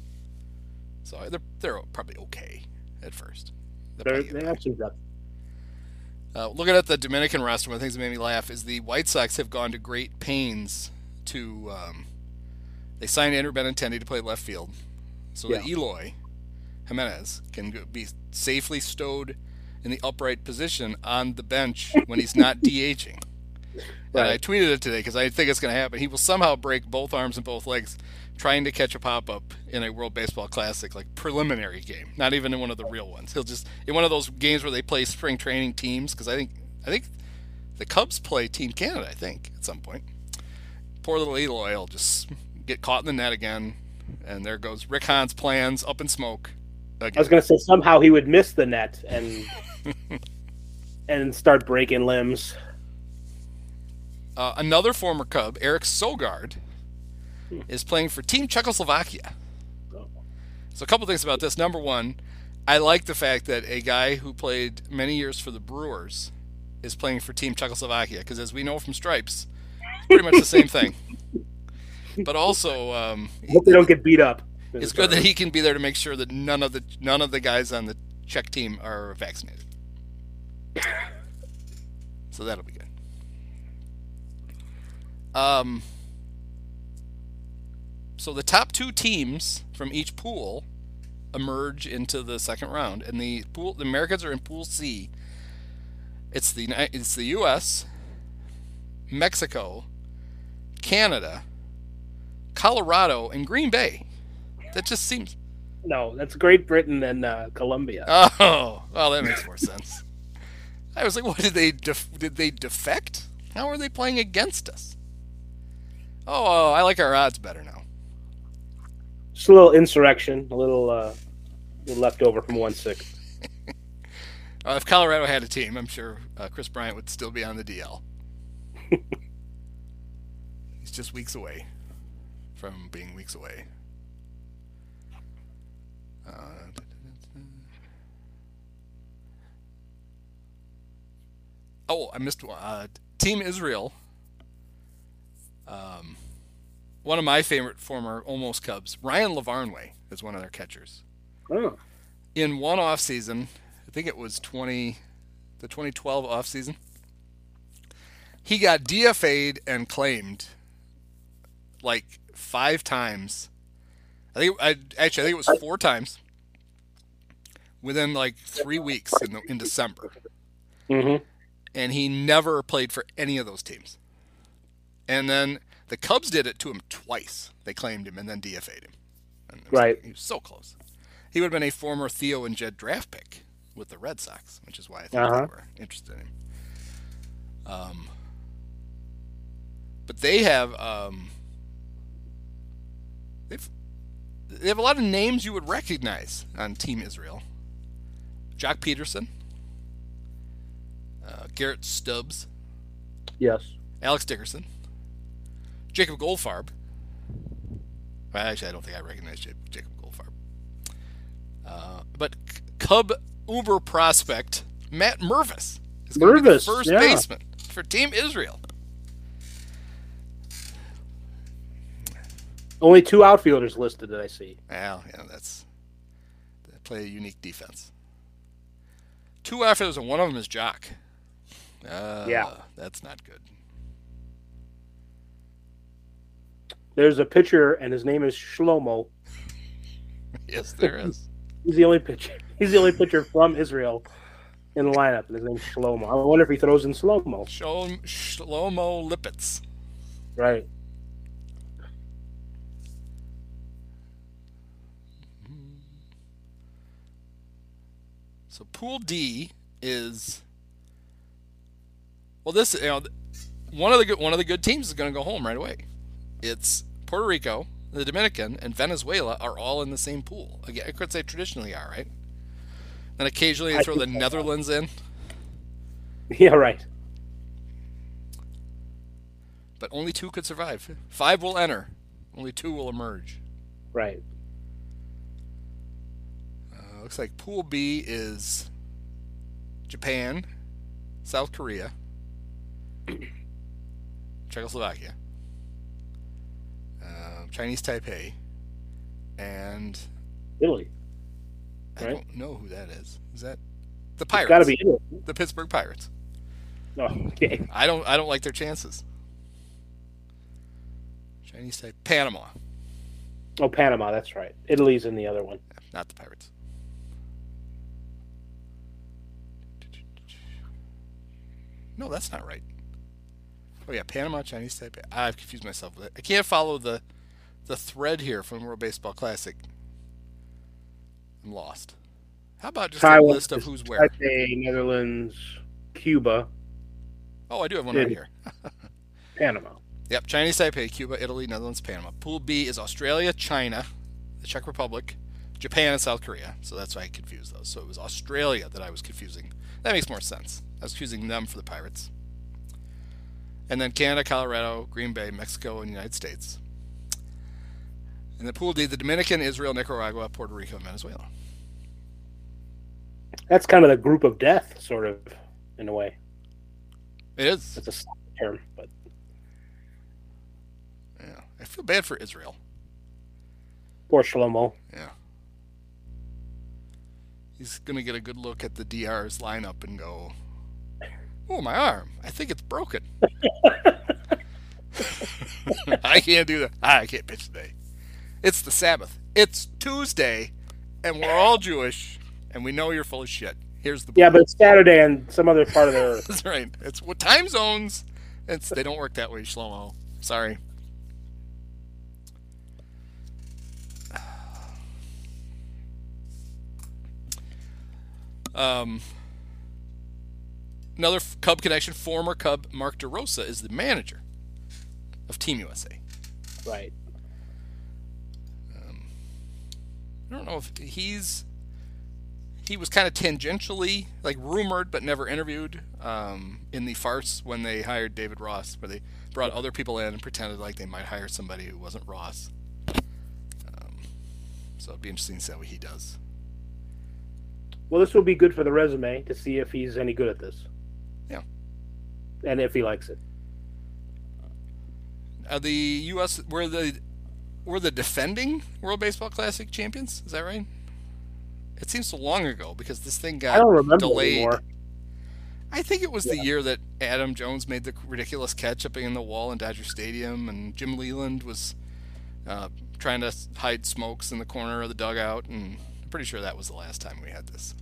[SPEAKER 4] So they're probably okay at first.
[SPEAKER 10] They have some depth.
[SPEAKER 4] Looking at the Dominican roster, one of the things that made me laugh is the White Sox have gone to great pains to they signed Andrew Benintendi to play left field, so that Eloy Jimenez can be safely stowed in the upright position on the bench when he's not DHing. And I tweeted it today because I think it's going to happen. He will somehow break both arms and both legs trying to catch a pop-up in a World Baseball Classic, like preliminary game, not even in one of the real ones. He'll just in one of those games where they play spring training teams, because I think the Cubs play Team Canada, I think, at some point. Poor little Eloy will just get caught in the net again, and there goes Rick Hahn's plans up in smoke again.
[SPEAKER 10] I was going to say somehow he would miss the net and and start breaking limbs.
[SPEAKER 4] Another former Cub, Eric Sogard, is playing for Team Czechoslovakia. So a couple things about this. Number one, I like the fact that a guy who played many years for the Brewers is playing for Team Czechoslovakia, because as we know from Stripes, it's pretty much the same thing. But also,
[SPEAKER 10] I hope they don't get beat up.
[SPEAKER 4] It's good that he can be there to make sure that none of the guys on the Czech team are vaccinated. So that'll be good. So the top 2 teams from each pool emerge into the second round, and the Americans are in Pool C. It's the U.S., Mexico, Canada, Colorado, and Green Bay. That just seems.
[SPEAKER 10] No, that's Great Britain and Colombia.
[SPEAKER 4] Oh, well, that makes more sense. I was like, what did they defect? How are they playing against us? Oh, I like our odds better now.
[SPEAKER 10] Just a little insurrection, a little leftover from 1-6.
[SPEAKER 4] If Colorado had a team, I'm sure Chris Bryant would still be on the DL. He's just weeks away from being weeks away. I missed one. Team Israel one of my favorite former almost Cubs, Ryan LaVarnway, is one of their catchers.
[SPEAKER 10] Oh.
[SPEAKER 4] In one offseason, I think it was the 2012 offseason, he got DFA'd and claimed like 5 times. I think it was 4 times within like 3 weeks in December.
[SPEAKER 10] Mm-hmm.
[SPEAKER 4] And he never played for any of those teams. And then the Cubs did it to him twice. They claimed him and then DFA'd him.
[SPEAKER 10] Right.
[SPEAKER 4] He was so close. He would have been a former Theo and Jed draft pick with the Red Sox, which is why I think they were interested in him. But they have they have a lot of names you would recognize on Team Israel. Jock Peterson, Garrett Stubbs,
[SPEAKER 10] Yes.
[SPEAKER 4] Alex Dickerson, Jacob Goldfarb. Well, actually, I don't think I recognize Jacob Goldfarb. But Cub Uber prospect Matt Mervis is going to be the first baseman for Team Israel.
[SPEAKER 10] Only 2 outfielders listed that I see.
[SPEAKER 4] Well, yeah, they play a unique defense. 2 outfielders, and one of them is Jock. That's not good.
[SPEAKER 10] There's a pitcher, and his name is Shlomo.
[SPEAKER 4] Yes, there is.
[SPEAKER 10] He's the only pitcher. He's the only pitcher from Israel in the lineup, and his name's Shlomo. I wonder if he throws in slow-mo.
[SPEAKER 4] Shlomo Lipitz.
[SPEAKER 10] Right.
[SPEAKER 4] So Pool D is one of the good teams is going to go home right away. It's Puerto Rico, the Dominican, and Venezuela are all in the same pool. Again, I could say traditionally are, right? And occasionally they throw the Netherlands in.
[SPEAKER 10] Yeah, right.
[SPEAKER 4] But only 2 could survive. 5 will enter. Only 2 will emerge.
[SPEAKER 10] Right.
[SPEAKER 4] Looks like Pool B is Japan, South Korea, Czechoslovakia, Chinese Taipei, and
[SPEAKER 10] Italy.
[SPEAKER 4] I
[SPEAKER 10] Right?
[SPEAKER 4] don't know who that is. Is that the Pirates?
[SPEAKER 10] Got to be Italy.
[SPEAKER 4] The Pittsburgh Pirates.
[SPEAKER 10] Oh, okay.
[SPEAKER 4] I don't like their chances. Chinese Taipei, Panama.
[SPEAKER 10] Oh, Panama. That's right. Italy's in the other one.
[SPEAKER 4] Not the Pirates. No, that's not right. Oh yeah, Panama, Chinese Taipei. I've confused myself with it. I can't follow the thread here from World Baseball Classic. I'm lost. How about just a list of who's where?
[SPEAKER 10] Taipei, Netherlands, Cuba.
[SPEAKER 4] Oh, I do have one right here.
[SPEAKER 10] Panama.
[SPEAKER 4] Yep, Chinese Taipei, Cuba, Italy, Netherlands, Panama. Pool B is Australia, China, the Czech Republic, Japan, and South Korea. So that's why I confused those. So it was Australia that I was confusing. That makes more sense. I was confusing them for the Pirates. And then Canada, Colorado, Green Bay, Mexico, and the United States. And the Pool D, the Dominican, Israel, Nicaragua, Puerto Rico, and Venezuela.
[SPEAKER 10] That's kind of the group of death, sort of, in a way.
[SPEAKER 4] It is.
[SPEAKER 10] It's a slang term, but
[SPEAKER 4] yeah, I feel bad for Israel.
[SPEAKER 10] Poor Shlomo.
[SPEAKER 4] Yeah. He's going to get a good look at the DR's lineup and go, oh, my arm. I think it's broken. I can't do that. I can't pitch today. It's the Sabbath. It's Tuesday, and we're all Jewish, and we know you're full of shit. Here's the
[SPEAKER 10] Yeah, but it's Saturday and some other part of the earth.
[SPEAKER 4] That's right. It's what time zones. They don't work that way, Shlomo. Sorry. Another Cub connection, former Cub Mark DeRosa is the manager of Team USA.
[SPEAKER 10] Right.
[SPEAKER 4] I don't know if he was kind of tangentially, like, rumored but never interviewed in the farce when they hired David Ross, where they brought other people in and pretended like they might hire somebody who wasn't Ross. So it'd be interesting to see what he does.
[SPEAKER 10] Well, this will be good for the resume to see if he's any good at this.
[SPEAKER 4] Yeah.
[SPEAKER 10] And if he likes it.
[SPEAKER 4] The U.S. were the defending World Baseball Classic champions. Is that right? It seems so long ago because this thing got
[SPEAKER 10] I don't remember
[SPEAKER 4] delayed.
[SPEAKER 10] anymore.
[SPEAKER 4] I think it was the year that Adam Jones made the ridiculous catch up in the wall in Dodger Stadium, and Jim Leland was trying to hide smokes in the corner of the dugout, and I'm pretty sure that was the last time we had this.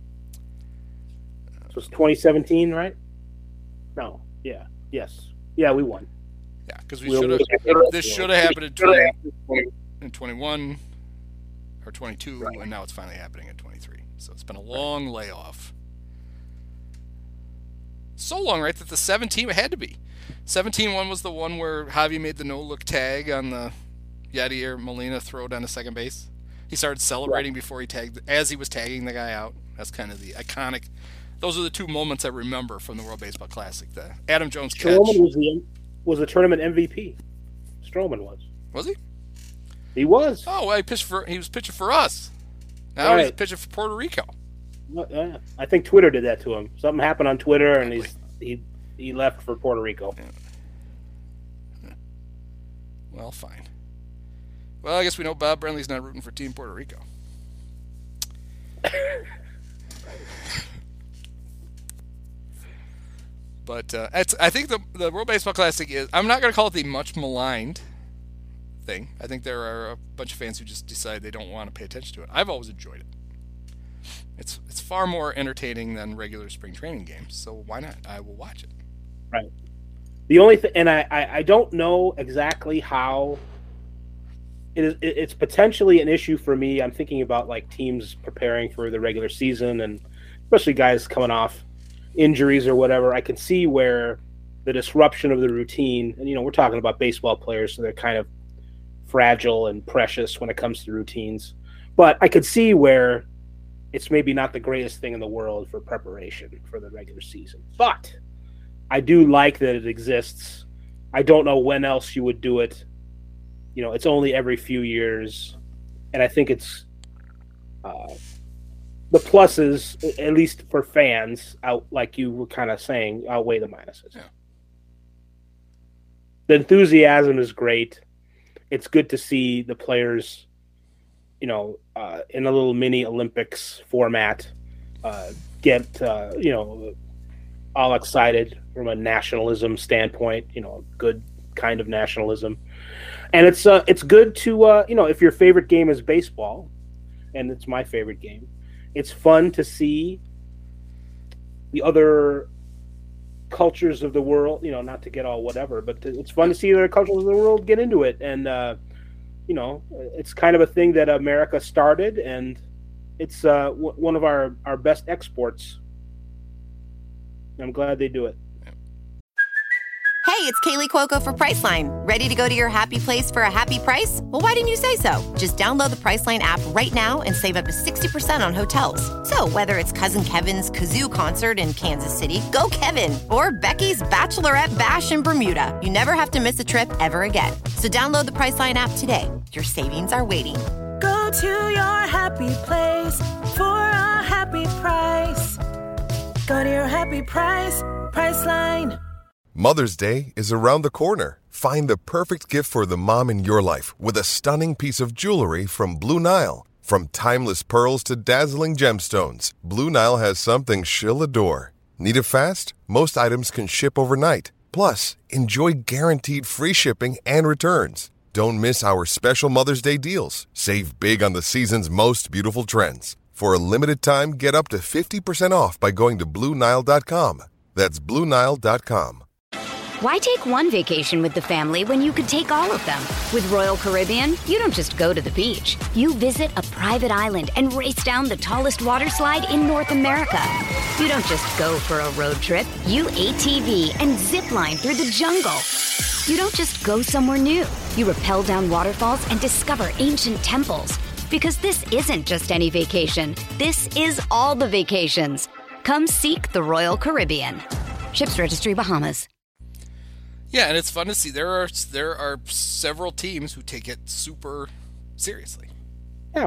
[SPEAKER 10] So it's 2017, right? No. Yeah. Yes. Yeah, we won.
[SPEAKER 4] Yeah, because this should have happened in 21 or 22, right. And now it's finally happening in 23. So it's been a long layoff. So long, right, that the 17 it had to be. 17-1 was the one where Javi made the no-look tag on the Yadier Molina throw down to second base. He started celebrating before he tagged, as he was tagging the guy out. That's kind of the iconic. Those are the two moments I remember from the World Baseball Classic. The Adam Jones catch.
[SPEAKER 10] Stroman was the tournament MVP. Stroman was.
[SPEAKER 4] Was he?
[SPEAKER 10] He was.
[SPEAKER 4] Oh, well, he was pitching for us. Now he's pitching for Puerto Rico.
[SPEAKER 10] I think Twitter did that to him. Something happened on Twitter, and he left for Puerto Rico.
[SPEAKER 4] Yeah. Well, fine. Well, I guess we know Bob Brenly's not rooting for Team Puerto Rico. But I think the World Baseball Classic is, I'm not going to call it the much maligned thing. I think there are a bunch of fans who just decide they don't want to pay attention to it. I've always enjoyed it. It's far more entertaining than regular spring training games, so why not? I will watch it.
[SPEAKER 10] Right. The only thing, and I don't know exactly how it's potentially an issue for me. I'm thinking about like teams preparing for the regular season, and especially guys coming off injuries or whatever. I can see where the disruption of the routine, and we're talking about baseball players, so they're kind of fragile and precious when it comes to routines. But I could see where it's maybe not the greatest thing in the world for preparation for the regular season. But I do like that it exists. I don't know when else you would do it. It's only every few years. And I think it's the pluses, at least for fans, out like you were kind of saying, outweigh the minuses.
[SPEAKER 4] Yeah.
[SPEAKER 10] The enthusiasm is great. It's good to see the players, in a little mini Olympics format, get, all excited from a nationalism standpoint, a good kind of nationalism. And it's good to, if your favorite game is baseball, and it's my favorite game, it's fun to see the other cultures of the world, not to get all whatever, but it's fun to see the other cultures of the world get into it. And, it's kind of a thing that America started, and it's one of our best exports. I'm glad they do it.
[SPEAKER 11] Hey, it's Kaylee Cuoco for Priceline. Ready to go to your happy place for a happy price? Well, why didn't you say so? Just download the Priceline app right now and save up to 60% on hotels. So whether it's Cousin Kevin's Kazoo Concert in Kansas City, go Kevin, or Becky's Bachelorette Bash in Bermuda, you never have to miss a trip ever again. So download the Priceline app today. Your savings are waiting.
[SPEAKER 12] Go to your happy place for a happy price. Go to your happy price, Priceline.
[SPEAKER 7] Mother's Day is around the corner. Find the perfect gift for the mom in your life with a stunning piece of jewelry from Blue Nile. From timeless pearls to dazzling gemstones, Blue Nile has something she'll adore. Need it fast? Most items can ship overnight. Plus, enjoy guaranteed free shipping and returns. Don't miss our special Mother's Day deals. Save big on the season's most beautiful trends. For a limited time, get up to 50% off by going to BlueNile.com. That's BlueNile.com.
[SPEAKER 9] Why take one vacation with the family when you could take all of them? With Royal Caribbean, you don't just go to the beach. You visit a private island and race down the tallest water slide in North America. You don't just go for a road trip. You ATV and zip line through the jungle. You don't just go somewhere new. You rappel down waterfalls and discover ancient temples. Because this isn't just any vacation. This is all the vacations. Come seek the Royal Caribbean. Ships Registry, Bahamas.
[SPEAKER 4] Yeah, and it's fun to see. There are several teams who take it super seriously.
[SPEAKER 10] Yeah.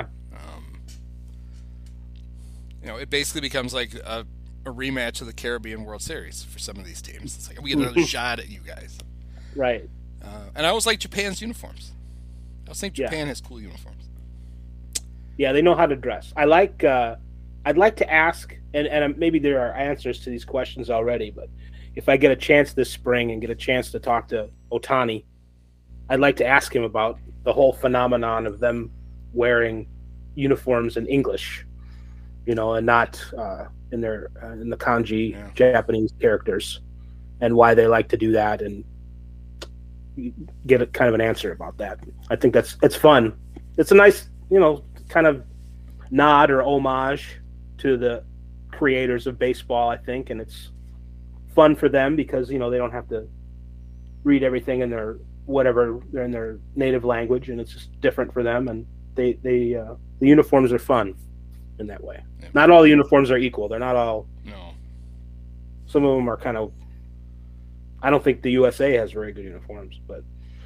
[SPEAKER 4] It basically becomes like a rematch of the Caribbean World Series for some of these teams. It's like, we get another shot at you guys.
[SPEAKER 10] Right.
[SPEAKER 4] And I always like Japan's uniforms. I always think Japan has cool uniforms.
[SPEAKER 10] Yeah, they know how to dress. I'd like to ask, and maybe there are answers to these questions already, but if I get a chance this spring and get a chance to talk to Otani, I'd like to ask him about the whole phenomenon of them wearing uniforms in English, and not in the kanji Japanese characters, and why they like to do that, and get a kind of an answer about that. I think it's fun. It's a nice, kind of nod or homage to the creators of baseball, I think, and it's fun for them because they don't have to read everything in their they're in their native language, and it's just different for them, and the uniforms are fun in that way. Yeah. Not all the uniforms are equal. They're not all.
[SPEAKER 4] No.
[SPEAKER 10] Some of them are kind of. I don't think the USA has very good uniforms, but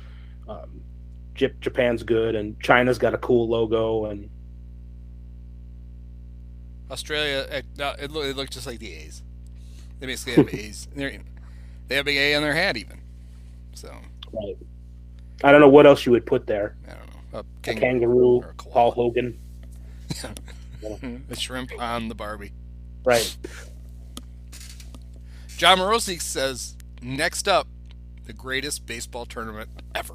[SPEAKER 10] Japan's good, and China's got a cool logo, and
[SPEAKER 4] Australia, it looked just like the A's. They basically have A's. They have a big A on their hat, even. So.
[SPEAKER 10] Right. I don't know what else you would put there.
[SPEAKER 4] I don't know.
[SPEAKER 10] A kangaroo, Paul Hogan.
[SPEAKER 4] A shrimp on the Barbie.
[SPEAKER 10] Right.
[SPEAKER 4] John Morosi says, next up, the greatest baseball tournament ever.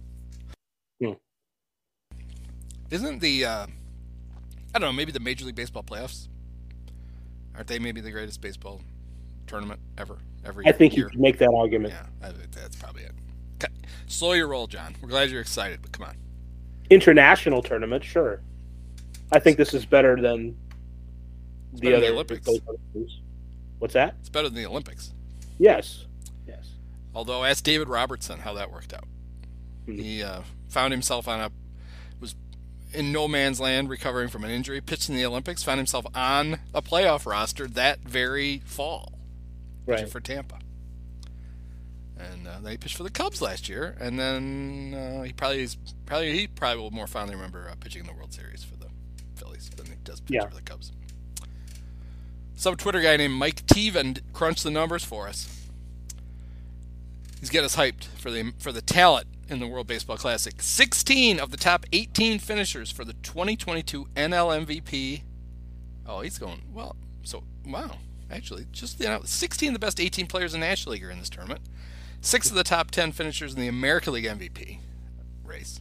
[SPEAKER 4] Isn't the, I don't know, maybe the Major League Baseball playoffs? Aren't they maybe the greatest baseball tournament ever?
[SPEAKER 10] I think you could make that argument.
[SPEAKER 4] Yeah, that's probably it. Okay. Slow your roll, John. We're glad you're excited, but come on.
[SPEAKER 10] International tournament, sure. I think this is better than the other
[SPEAKER 4] Olympics.
[SPEAKER 10] What's that?
[SPEAKER 4] It's better than the Olympics.
[SPEAKER 10] Yes.
[SPEAKER 4] Although, ask David Robertson how that worked out. Mm-hmm. He found himself was in no man's land, recovering from an injury, pitched in the Olympics, found himself on a playoff roster that very fall,
[SPEAKER 10] right,
[SPEAKER 4] for Tampa. And then he pitched for the Cubs last year, and then he probably will more fondly remember pitching in the World Series for the Phillies than he does pitch for the Cubs. Some Twitter guy named Mike Teven crunched the numbers for us. He's getting us hyped for the talent in the World Baseball Classic. 16 of the top 18 finishers for the 2022 NL MVP. Oh, he's going well. So wow, actually, just 16 of the best 18 players in the National League are in this tournament. 6 of the top 10 finishers in the American League MVP race.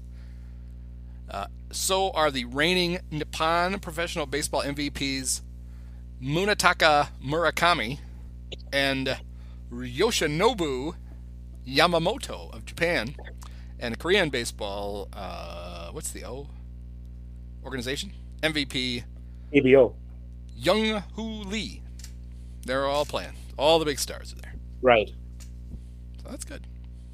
[SPEAKER 4] So are the reigning Nippon Professional Baseball MVPs Munetaka Murakami and Yoshinobu Yamamoto of Japan, and Korean baseball, what's the O organization? MVP
[SPEAKER 10] ABO.
[SPEAKER 4] Young-Hoo Lee. They're all playing. All the big stars are there.
[SPEAKER 10] Right.
[SPEAKER 4] So that's good.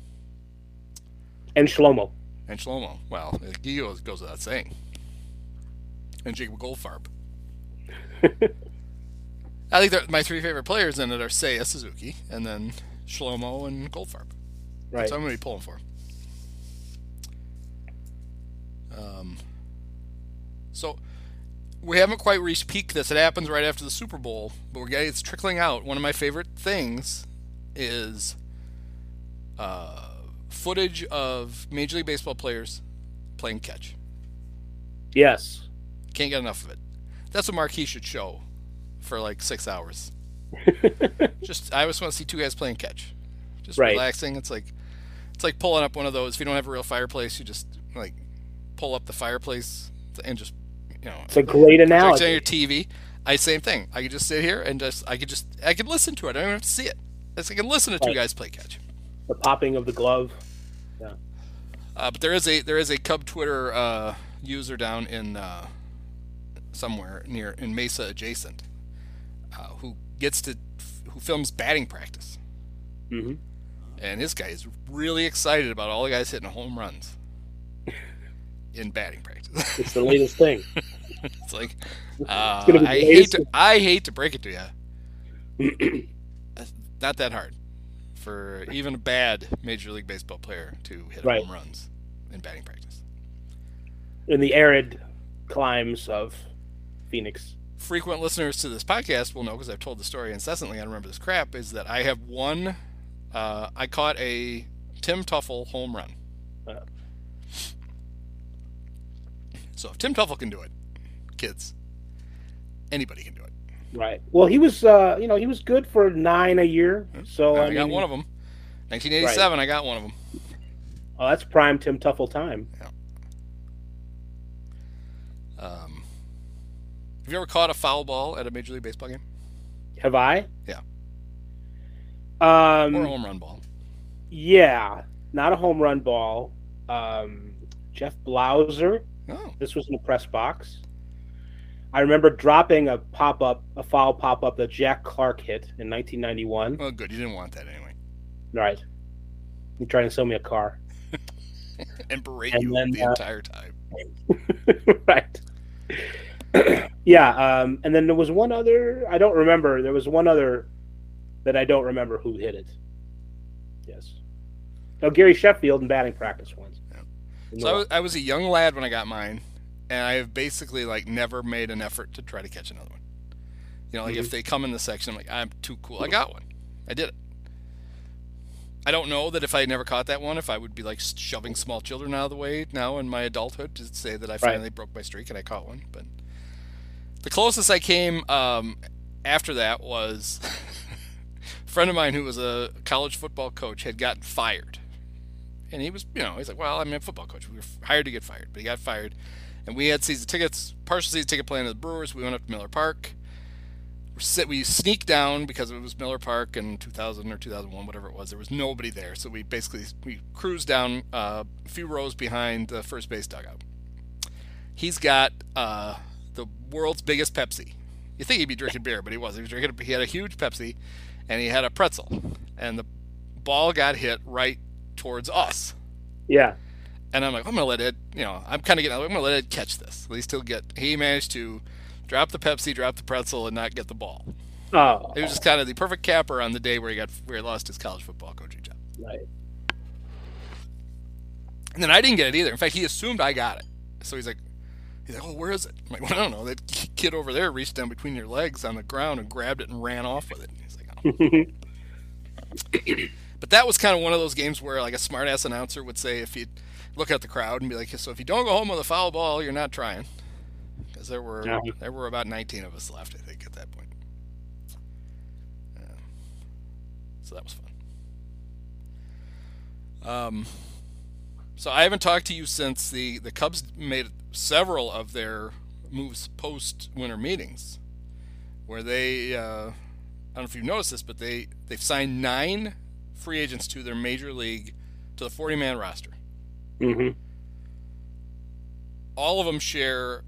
[SPEAKER 10] And Shlomo.
[SPEAKER 4] Well, he goes without saying. And Jacob Goldfarb. I think my 3 favorite players in it are Seiya Suzuki, and then Shlomo and Goldfarb.
[SPEAKER 10] Right.
[SPEAKER 4] So I'm going to be pulling for him. So we haven't quite reached peak this. It happens right after the Super Bowl, but it's trickling out. One of my favorite things is footage of Major League Baseball players playing catch.
[SPEAKER 10] Yes.
[SPEAKER 4] Can't get enough of it. That's what Marquee should show for like 6 hours. I always want to see 2 guys playing catch. Just relaxing. It's like pulling up one of those. If you don't have a real fireplace, you just like pull up the fireplace and just
[SPEAKER 10] It's a great analogy.
[SPEAKER 4] On your TV. Same thing. I could just sit here and I could listen to it. I don't even have to see it. I can listen to 2 guys play catch.
[SPEAKER 10] The popping of the glove. Yeah.
[SPEAKER 4] But there is a Cub Twitter user down in somewhere near in Mesa adjacent who films batting practice.
[SPEAKER 10] Mm-hmm.
[SPEAKER 4] And this guy is really excited about all the guys hitting home runs in batting practice.
[SPEAKER 10] It's the latest thing.
[SPEAKER 4] It's like I hate to break it to you. Not that hard for even a bad Major League Baseball player to hit home runs in batting practice.
[SPEAKER 10] In the arid climes of Phoenix.
[SPEAKER 4] Frequent listeners to this podcast will know, because I've told the story incessantly, I remember this crap, is that I have I caught a Tim Teufel home run. So if Tim Teufel can do it, kids, anybody can do it.
[SPEAKER 10] Right. Well, he was, he was good for 9 a year. So
[SPEAKER 4] I got one of them. 1987, right. I got one of them.
[SPEAKER 10] Oh, that's prime Tim Teufel time.
[SPEAKER 4] Yeah. Have you ever caught a foul ball at a Major League Baseball game?
[SPEAKER 10] Have I?
[SPEAKER 4] Yeah. Or a home run ball.
[SPEAKER 10] Yeah, not a home run ball. Jeff Blauser.
[SPEAKER 4] Oh.
[SPEAKER 10] This was in the press box. I remember dropping a foul pop-up that Jack Clark hit in 1991.
[SPEAKER 4] Well, good. You didn't want that anyway.
[SPEAKER 10] Right. You're trying to sell me a car.
[SPEAKER 4] And berate you the entire time.
[SPEAKER 10] Right. Yeah, and then there was one other, I don't remember. There was one other that I don't remember who hit it. Yes. Oh, Gary Sheffield in batting practice once.
[SPEAKER 4] Yeah. So I was a young lad when I got mine, and I have basically never made an effort to try to catch another one. If they come in the section, I'm like, I'm too cool. I got one. I did it. I don't know that if I never caught that one, if I would be shoving small children out of the way now in my adulthood to say that I finally broke my streak and I caught one. But the closest I came after that was a friend of mine who was a college football coach had gotten fired. And he was, he's like, well, I'm a football coach. We were hired to get fired, but he got fired. And we had season tickets, partial season ticket plan to the Brewers. We went up to Miller Park. We sneaked down because it was Miller Park in 2000 or 2001, whatever it was. There was nobody there. So we cruised down a few rows behind the first base dugout. He's got the world's biggest Pepsi. You think he'd be drinking beer, but he wasn't. He had a huge Pepsi, and he had a pretzel. And the ball got hit right towards us.
[SPEAKER 10] Yeah.
[SPEAKER 4] And I'm like, I'm going to let Ed, I'm going to let Ed catch this. At least he managed to drop the Pepsi, drop the pretzel, and not get the ball.
[SPEAKER 10] Oh.
[SPEAKER 4] It was just kind of the perfect capper on the day where he lost his college football coaching job.
[SPEAKER 10] Right.
[SPEAKER 4] And then I didn't get it either. In fact, he assumed I got it. So he's like, oh, where is it? I'm like, well, I don't know. That kid over there reached down between your legs on the ground and grabbed it and ran off with it. And he's like, oh. But that was kind of one of those games where a smart-ass announcer would say, if you'd look at the crowd and be like, so if you don't go home with a foul ball, you're not trying. Because there were about 19 of us left, I think, at that point. So that was fun. So I haven't talked to you since the Cubs made several of their moves post-winter meetings, where they, I don't know if you've noticed this, but they've signed 9 free agents to their major league, to the 40-man roster.
[SPEAKER 10] Mm-hmm.
[SPEAKER 4] All of them share,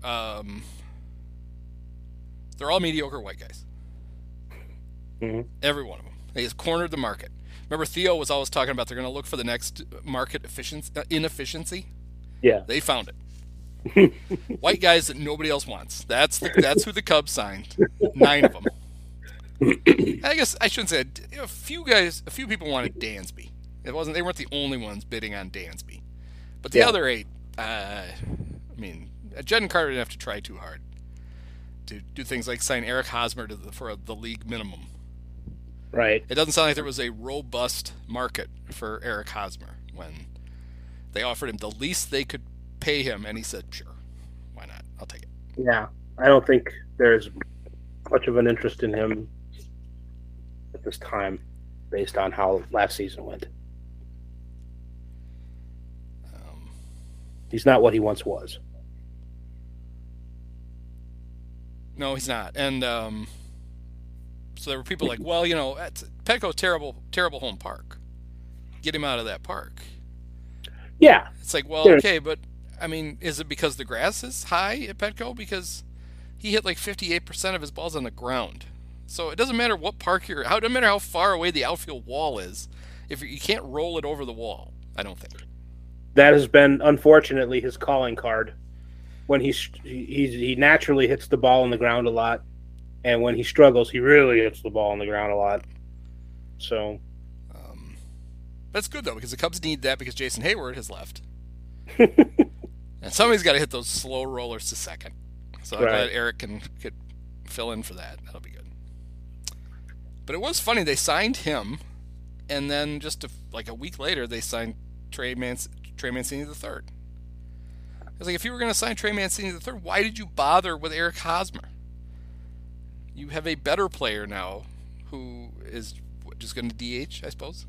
[SPEAKER 4] they're all mediocre white guys.
[SPEAKER 10] Mm-hmm.
[SPEAKER 4] Every one of them. They just cornered the market. Remember, Theo was always talking about they're going to look for the next market inefficiency?
[SPEAKER 10] Yeah.
[SPEAKER 4] They found it. White guys that nobody else wants. That's who the Cubs signed. 9 of them. I guess I shouldn't say it. A few people wanted Dansby. They weren't the only ones bidding on Dansby. But the other 8, Jed and Carter didn't have to try too hard to do things like sign Eric Hosmer for the league minimum.
[SPEAKER 10] Right.
[SPEAKER 4] It doesn't sound like there was a robust market for Eric Hosmer when they offered him the least they could pay him, and he said, sure, why not? I'll take it.
[SPEAKER 10] Yeah. I don't think there's much of an interest in him at this time based on how last season went. He's not what he once was.
[SPEAKER 4] No, he's not. And so there were people like, well, Petco's terrible home park. Get him out of that park.
[SPEAKER 10] Yeah.
[SPEAKER 4] It's like, well, okay, but, is it because the grass is high at Petco? Because he hit 58% of his balls on the ground. So it doesn't matter what park it doesn't matter how far away the outfield wall is. If you can't roll it over the wall, I don't think.
[SPEAKER 10] That has been, unfortunately, his calling card. When he naturally hits the ball on the ground a lot, and when he struggles, he really hits the ball on the ground a lot. So,
[SPEAKER 4] that's good though, because the Cubs need that because Jason Hayward has left, and somebody's got to hit those slow rollers to second. So I'm glad Eric could fill in for that. That'll be good. But it was funny, they signed him, and then just like a week later, they signed Trey Mancini III. I was like, if you were going to sign Trey Mancini III, why did you bother with Eric Hosmer? You have a better player now who is just going to DH, I suppose.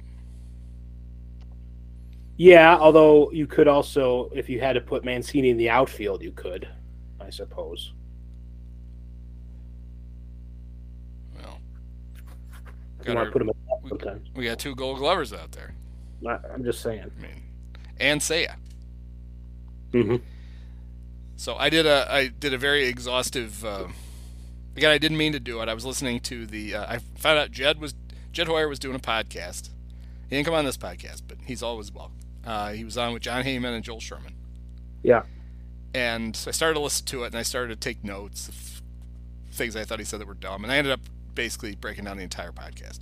[SPEAKER 10] Yeah, although you could also, if you had to put Mancini in the outfield, you could, I suppose.
[SPEAKER 4] Well,
[SPEAKER 10] you want to put him in sometimes.
[SPEAKER 4] We got 2 Gold Glovers out there.
[SPEAKER 10] I'm just saying.
[SPEAKER 4] I mean, and Seiya.
[SPEAKER 10] Mm-hmm.
[SPEAKER 4] So I did a very exhaustive. Again, I didn't mean to do it. I was listening to the. I found out Jed Hoyer was doing a podcast. He didn't come on this podcast, but he's always welcome. He was on with John Heyman and Joel Sherman.
[SPEAKER 10] Yeah.
[SPEAKER 4] And so I started to listen to it, and I started to take notes of things I thought he said that were dumb, and I ended up basically breaking down the entire podcast.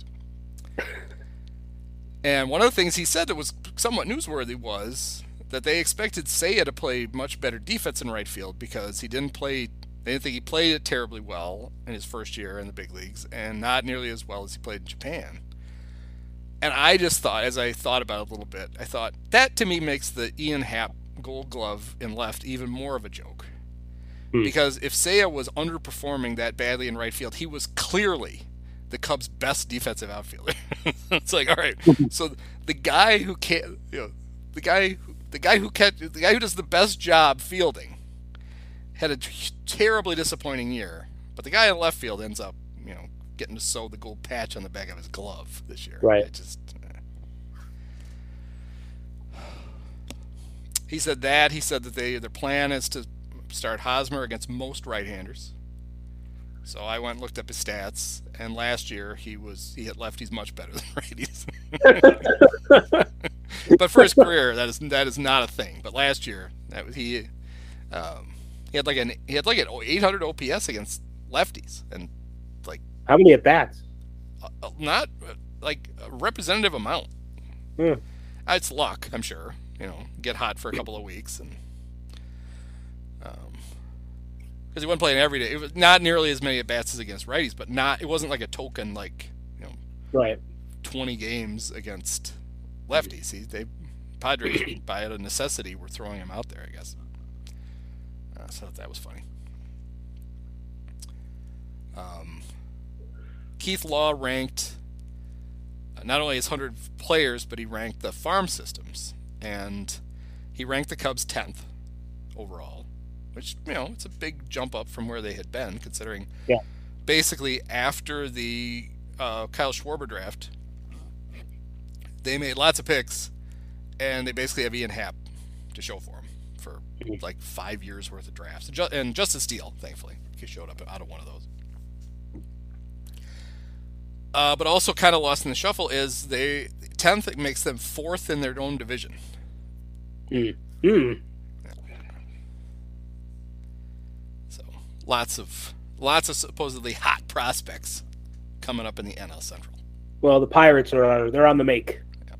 [SPEAKER 4] And one of the things he said that was somewhat newsworthy was that they expected Seiya to play much better defense in right field because they didn't think he played it terribly well in his first year in the big leagues, and not nearly as well as he played in Japan. And I just thought, as I thought about it a little bit, I thought, that to me makes the Ian Happ Gold Glove in left even more of a joke. Because if Seiya was underperforming that badly in right field, he was clearly the Cubs' best defensive outfielder. It's like, all right, so the guy who can't, the guy who does the best job fielding had a terribly disappointing year, but the guy in left field ends up, getting to sew the gold patch on the back of his glove this year.
[SPEAKER 10] Right.
[SPEAKER 4] He said that their plan is to start Hosmer against most right-handers. So I went and looked up his stats, and last year he hit lefties much better than righties. But for his career, that is not a thing. But last year, he had like an 800 OPS against lefties, and like
[SPEAKER 10] how many at bats?
[SPEAKER 4] Not like a representative amount. It's luck, I'm sure. Get hot for a couple of weeks, and because he wasn't playing every day. It was not nearly as many at bats as against righties, but it wasn't like a token
[SPEAKER 10] right
[SPEAKER 4] 20 games against lefties. Padres by out of necessity were throwing him out there, I guess. So that was funny. Keith Law ranked not only his 100 players, but he ranked the farm systems, and he ranked the Cubs 10th overall, which it's a big jump up from where they had been, considering basically after the Kyle Schwarber draft, they made lots of picks, and they basically have Ian Happ to show for him for like 5 years worth of drafts, and Justice Steele, thankfully, he showed up out of one of those. But also kind of lost in the shuffle is 10th makes them 4th in their own division. So lots of supposedly hot prospects coming up in the NL Central.
[SPEAKER 10] Well, the Pirates they're on the make.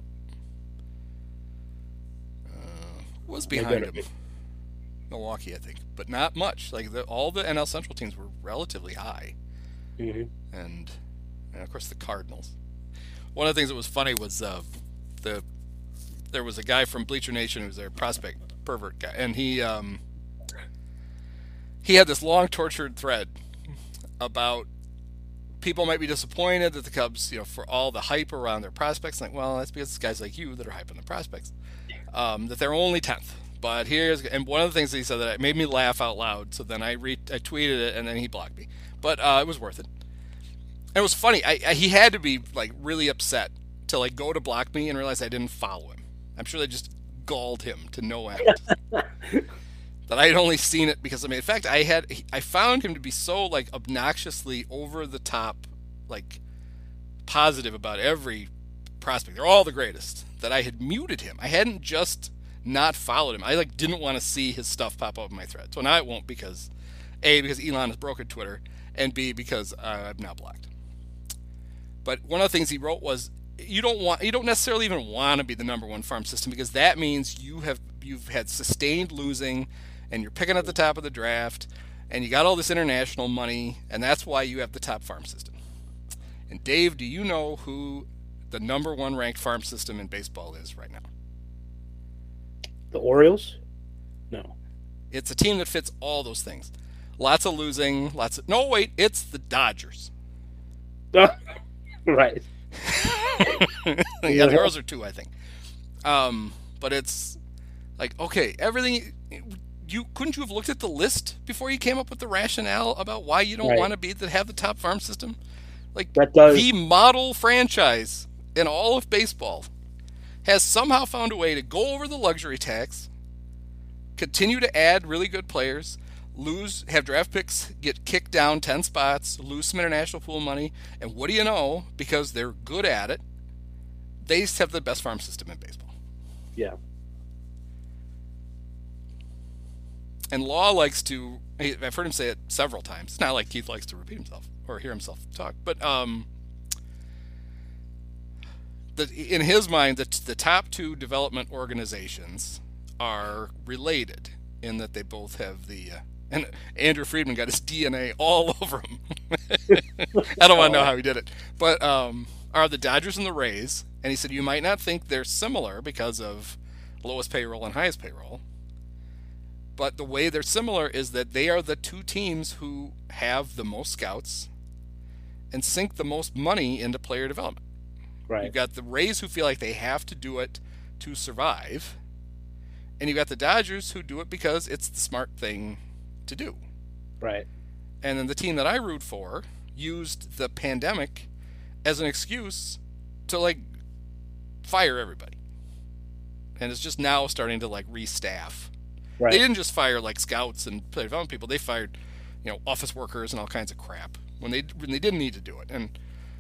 [SPEAKER 4] Was behind them, Milwaukee, I think, but not much. Like all the NL Central teams were relatively high, and of course the Cardinals. One of the things that was funny was there was a guy from Bleacher Nation who was their prospect pervert guy, and he had this long tortured thread about people might be disappointed that the Cubs, for all the hype around their prospects, like, well, that's because it's guys like you that are hyping the prospects, that they're only 10th. But and one of the things that he said that made me laugh out loud, so then I tweeted it, and then he blocked me. But it was worth it. And it was funny. He had to be like really upset to like go to block me and realize I didn't follow him. I'm sure they just galled him to no end. That I had only seen it because in fact I found him to be so like obnoxiously over the top, like positive about every prospect. They're all the greatest, that I had muted him. I hadn't just not followed him. I like didn't want to see his stuff pop up in my thread. So now it won't because because Elon has broken Twitter, and B, because I'm now blocked. But one of the things he wrote was, you don't necessarily even want to be the number one farm system, because that means you've had sustained losing, and you're picking at the top of the draft, and you got all this international money, and that's why you have the top farm system. And Dave, do you know who the number one ranked farm system in baseball is right now?
[SPEAKER 10] The Orioles? No.
[SPEAKER 4] It's a team that fits all those things. Lots of losing, it's the Dodgers.
[SPEAKER 10] Right.
[SPEAKER 4] Yeah, the Orioles are 2, I think. But it's like, okay, everything. Couldn't you have looked at the list before you came up with the rationale about why you don't want to have the top farm system? Like, the model franchise in all of baseball has somehow found a way to go over the luxury tax, continue to add really good players, have draft picks get kicked down 10 spots, lose some international pool money, and what do you know? Because they're good at it, they have the best farm system in baseball.
[SPEAKER 10] Yeah.
[SPEAKER 4] And Law likes to, I've heard him say it several times. It's not like Keith likes to repeat himself or hear himself talk, but in his mind, the top 2 development organizations are related in that they both have and Andrew Friedman got his DNA all over him. I don't want to know how he did it, but are the Dodgers and the Rays. And he said, you might not think they're similar because of lowest payroll and highest payroll. But the way they're similar is that they are the 2 teams who have the most scouts and sink the most money into player development.
[SPEAKER 10] Right.
[SPEAKER 4] You've got the Rays who feel like they have to do it to survive. And you've got the Dodgers who do it because it's the smart thing to do.
[SPEAKER 10] Right.
[SPEAKER 4] And then the team that I root for used the pandemic as an excuse to fire everybody. And it's just now starting to restaff. Right. They didn't just fire scouts and player development people. They fired, office workers and all kinds of crap when they didn't need to do it. And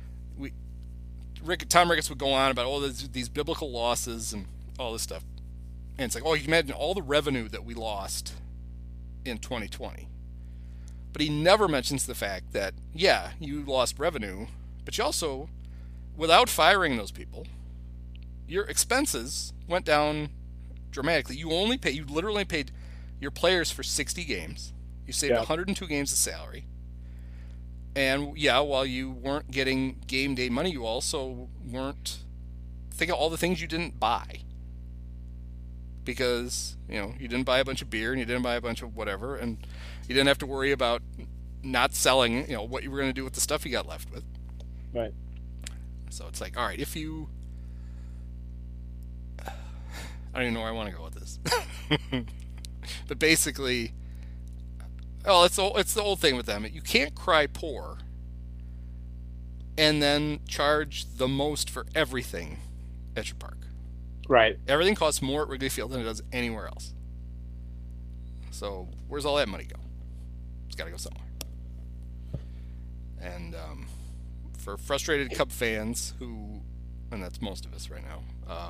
[SPEAKER 4] Tom Ricketts would go on about these biblical losses and all this stuff. And it's like, you can imagine all the revenue that we lost in 2020. But he never mentions the fact that, you lost revenue, but you also, without firing those people, your expenses went down dramatically. You literally paid your players for 60 games. You saved 102 games of salary. And while you weren't getting game day money, you also weren't, think of all the things you didn't buy. Because, you didn't buy a bunch of beer and you didn't buy a bunch of whatever, and you didn't have to worry about not selling, what you were going to do with the stuff you got left with.
[SPEAKER 10] Right.
[SPEAKER 4] So it's like, all right, if you, I don't even know where I want to go with this. But basically, it's the old thing with them. You can't cry poor and then charge the most for everything at your park.
[SPEAKER 10] Right.
[SPEAKER 4] Everything costs more at Wrigley Field than it does anywhere else. So where's all that money go? It's got to go somewhere. And for frustrated Cub fans who, and that's most of us right now,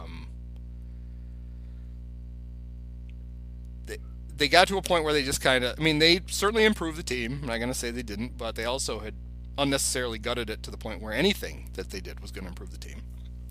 [SPEAKER 4] they got to a point where they just kind of, they certainly improved the team. I'm not going to say they didn't, but they also had unnecessarily gutted it to the point where anything that they did was going to improve the team.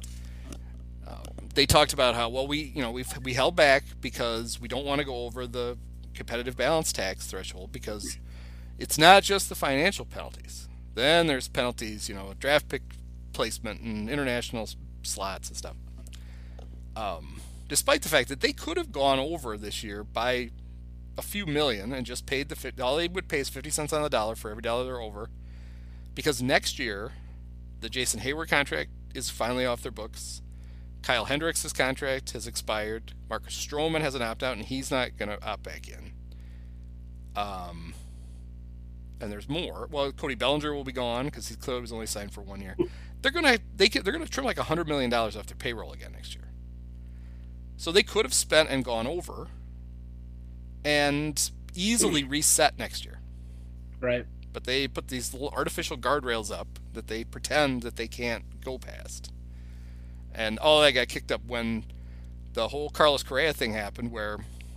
[SPEAKER 4] They talked about how, we held back because we don't want to go over the competitive balance tax threshold because it's not just the financial penalties. Then there's penalties, draft pick placement and international slots and stuff. Despite the fact that they could have gone over this year by a few million and just paid all they would pay is 50 cents on the dollar for every dollar they're over, because next year the Jason Hayward contract is finally off their books. Kyle Hendricks' contract has expired. Marcus Stroman has an opt-out, and he's not going to opt back in. And there's more. Well, Cody Bellinger will be gone because he clearly was only signed for 1 year. They're going to trim like $100 million off their payroll again next year. So they could have spent and gone over and easily reset next year.
[SPEAKER 10] Right.
[SPEAKER 4] But they put these little artificial guardrails up that they pretend that they can't go past. And all that got kicked up when the whole Carlos Correa thing happened, where,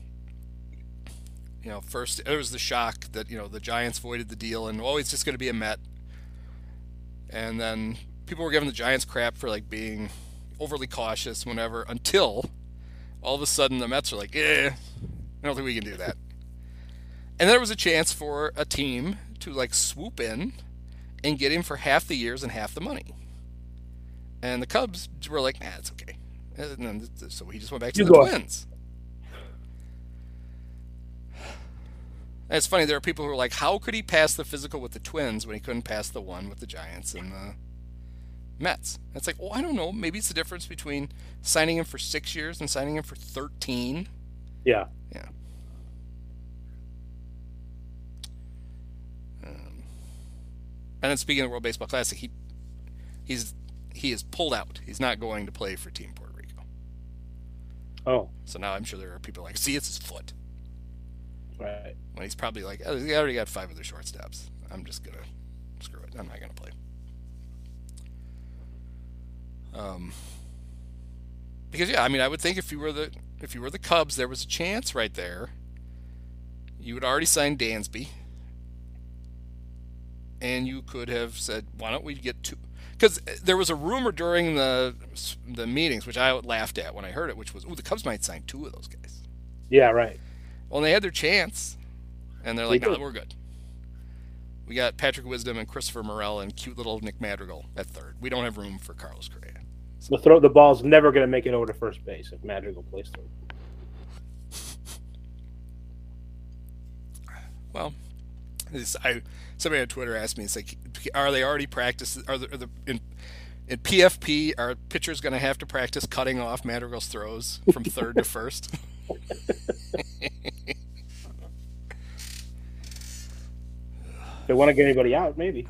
[SPEAKER 4] first it was the shock that, the Giants voided the deal and, it's just going to be a Met. And then people were giving the Giants crap for, being overly cautious, whenever, until all of a sudden the Mets are like, I don't think we can do that. And there was a chance for a team to, swoop in and get him for half the years and half the money. And the Cubs were like, nah, it's okay. And then, so he just went back to
[SPEAKER 10] You
[SPEAKER 4] the
[SPEAKER 10] go.
[SPEAKER 4] Twins. And it's funny, there are people who are like, how could he pass the physical with the Twins when he couldn't pass the one with the Giants and the Mets? And it's like, well, I don't know. Maybe it's the difference between signing him for 6 years and signing him for 13.
[SPEAKER 10] Yeah.
[SPEAKER 4] Yeah. And then speaking of the World Baseball Classic, he is pulled out. He's not going to play for Team Puerto Rico.
[SPEAKER 10] Oh.
[SPEAKER 4] So now I'm sure there are people like, see, it's his foot.
[SPEAKER 10] Right.
[SPEAKER 4] When he's probably like, oh, he already got 5 other shortstops. I'm just going to screw it. I'm not going to play. Because, yeah, I mean, I would think if you were the Cubs, there was a chance right there. You would already signed Dansby. And you could have said, why don't we get 2? Because there was a rumor during the meetings, which I laughed at when I heard it, which was, the Cubs might sign 2 of those guys.
[SPEAKER 10] Yeah, right.
[SPEAKER 4] Well, they had their chance, and they're like,
[SPEAKER 10] They
[SPEAKER 4] no,
[SPEAKER 10] did.
[SPEAKER 4] we're good. We got Patrick Wisdom and Christopher Morel and cute little Nick Madrigal at third. We don't have room for Carlos Correa.
[SPEAKER 10] The ball's never going to make it over to first base if Madrigal plays third.
[SPEAKER 4] Well, somebody on Twitter asked me, it's like, are they already practicing? In PFP, are pitchers going to have to practice cutting off Madrigal's throws from third to first?
[SPEAKER 10] If they want to get anybody out, maybe.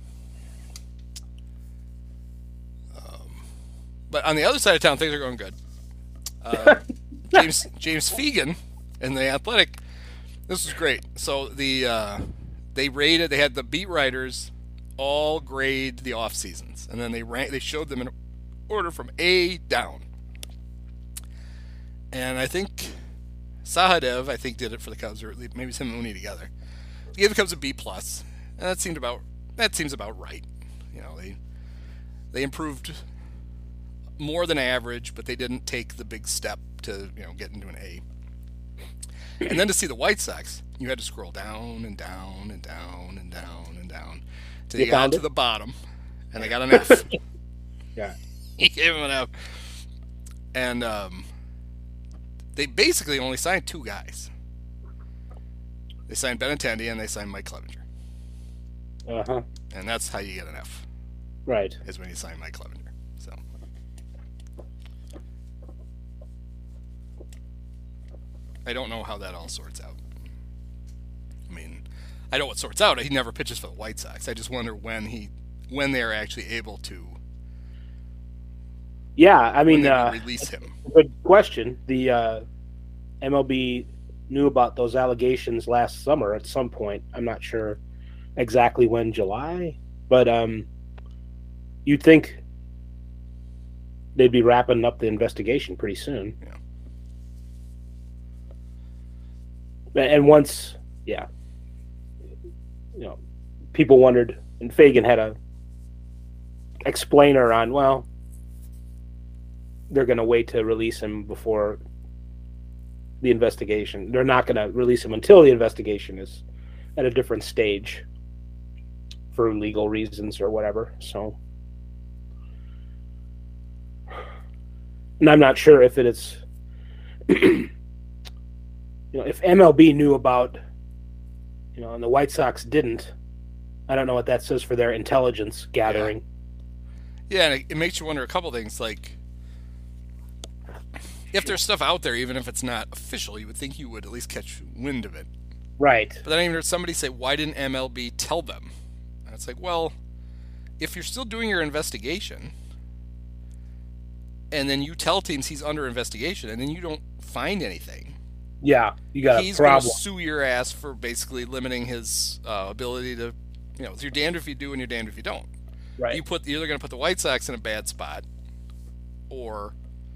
[SPEAKER 4] But on the other side of town, things are going good. James Fegan in The Athletic, this was great. So they had the beat writers all grade the off seasons, and then they showed them in order from A down. And I think Sahadev, did it for the Cubs, or maybe it's him and Mooney together. He gave the Cubs a B+, and that seems about right. You know, they improved more than average, but they didn't take the big step to, get into an A. And then to see the White Sox, you had to scroll down and down and down and down and down till you got to the bottom, and they got an F.
[SPEAKER 10] Yeah.
[SPEAKER 4] He gave him an F. And they basically only signed 2 guys. They signed Benintendi and they signed Mike Clevenger.
[SPEAKER 10] Uh-huh.
[SPEAKER 4] And that's how you get an F.
[SPEAKER 10] Right.
[SPEAKER 4] Is when you sign Mike Clevenger. So I don't know how that all sorts out. I mean, I know what sorts out. He never pitches for the White Sox. I just wonder when they are actually able to.
[SPEAKER 10] Yeah, I mean,
[SPEAKER 4] release him.
[SPEAKER 10] Good question. The MLB knew about those allegations last summer at some point. I'm not sure exactly when, July, but you'd think they'd be wrapping up the investigation pretty soon.
[SPEAKER 4] Yeah.
[SPEAKER 10] And once, people wondered, and Fagan had a explainer on, well, they're going to wait to release him before the investigation. They're not going to release him until the investigation is at a different stage for legal reasons or whatever. So, and I'm not sure if it is, if MLB knew about, and the White Sox didn't, I don't know what that says for their intelligence gathering.
[SPEAKER 4] Yeah, and it makes you wonder a couple things, like, if there's stuff out there, even if it's not official, you would think you would at least catch wind of it.
[SPEAKER 10] Right.
[SPEAKER 4] But then I even heard somebody say, why didn't MLB tell them? And it's like, well, if you're still doing your investigation, and then you tell teams he's under investigation, and then you don't find anything.
[SPEAKER 10] Yeah, you got a problem.
[SPEAKER 4] He's going to sue your ass for basically limiting his ability to, you're damned if you do and you're damned if you don't.
[SPEAKER 10] Right.
[SPEAKER 4] You're either going to put the White Sox in a bad spot, or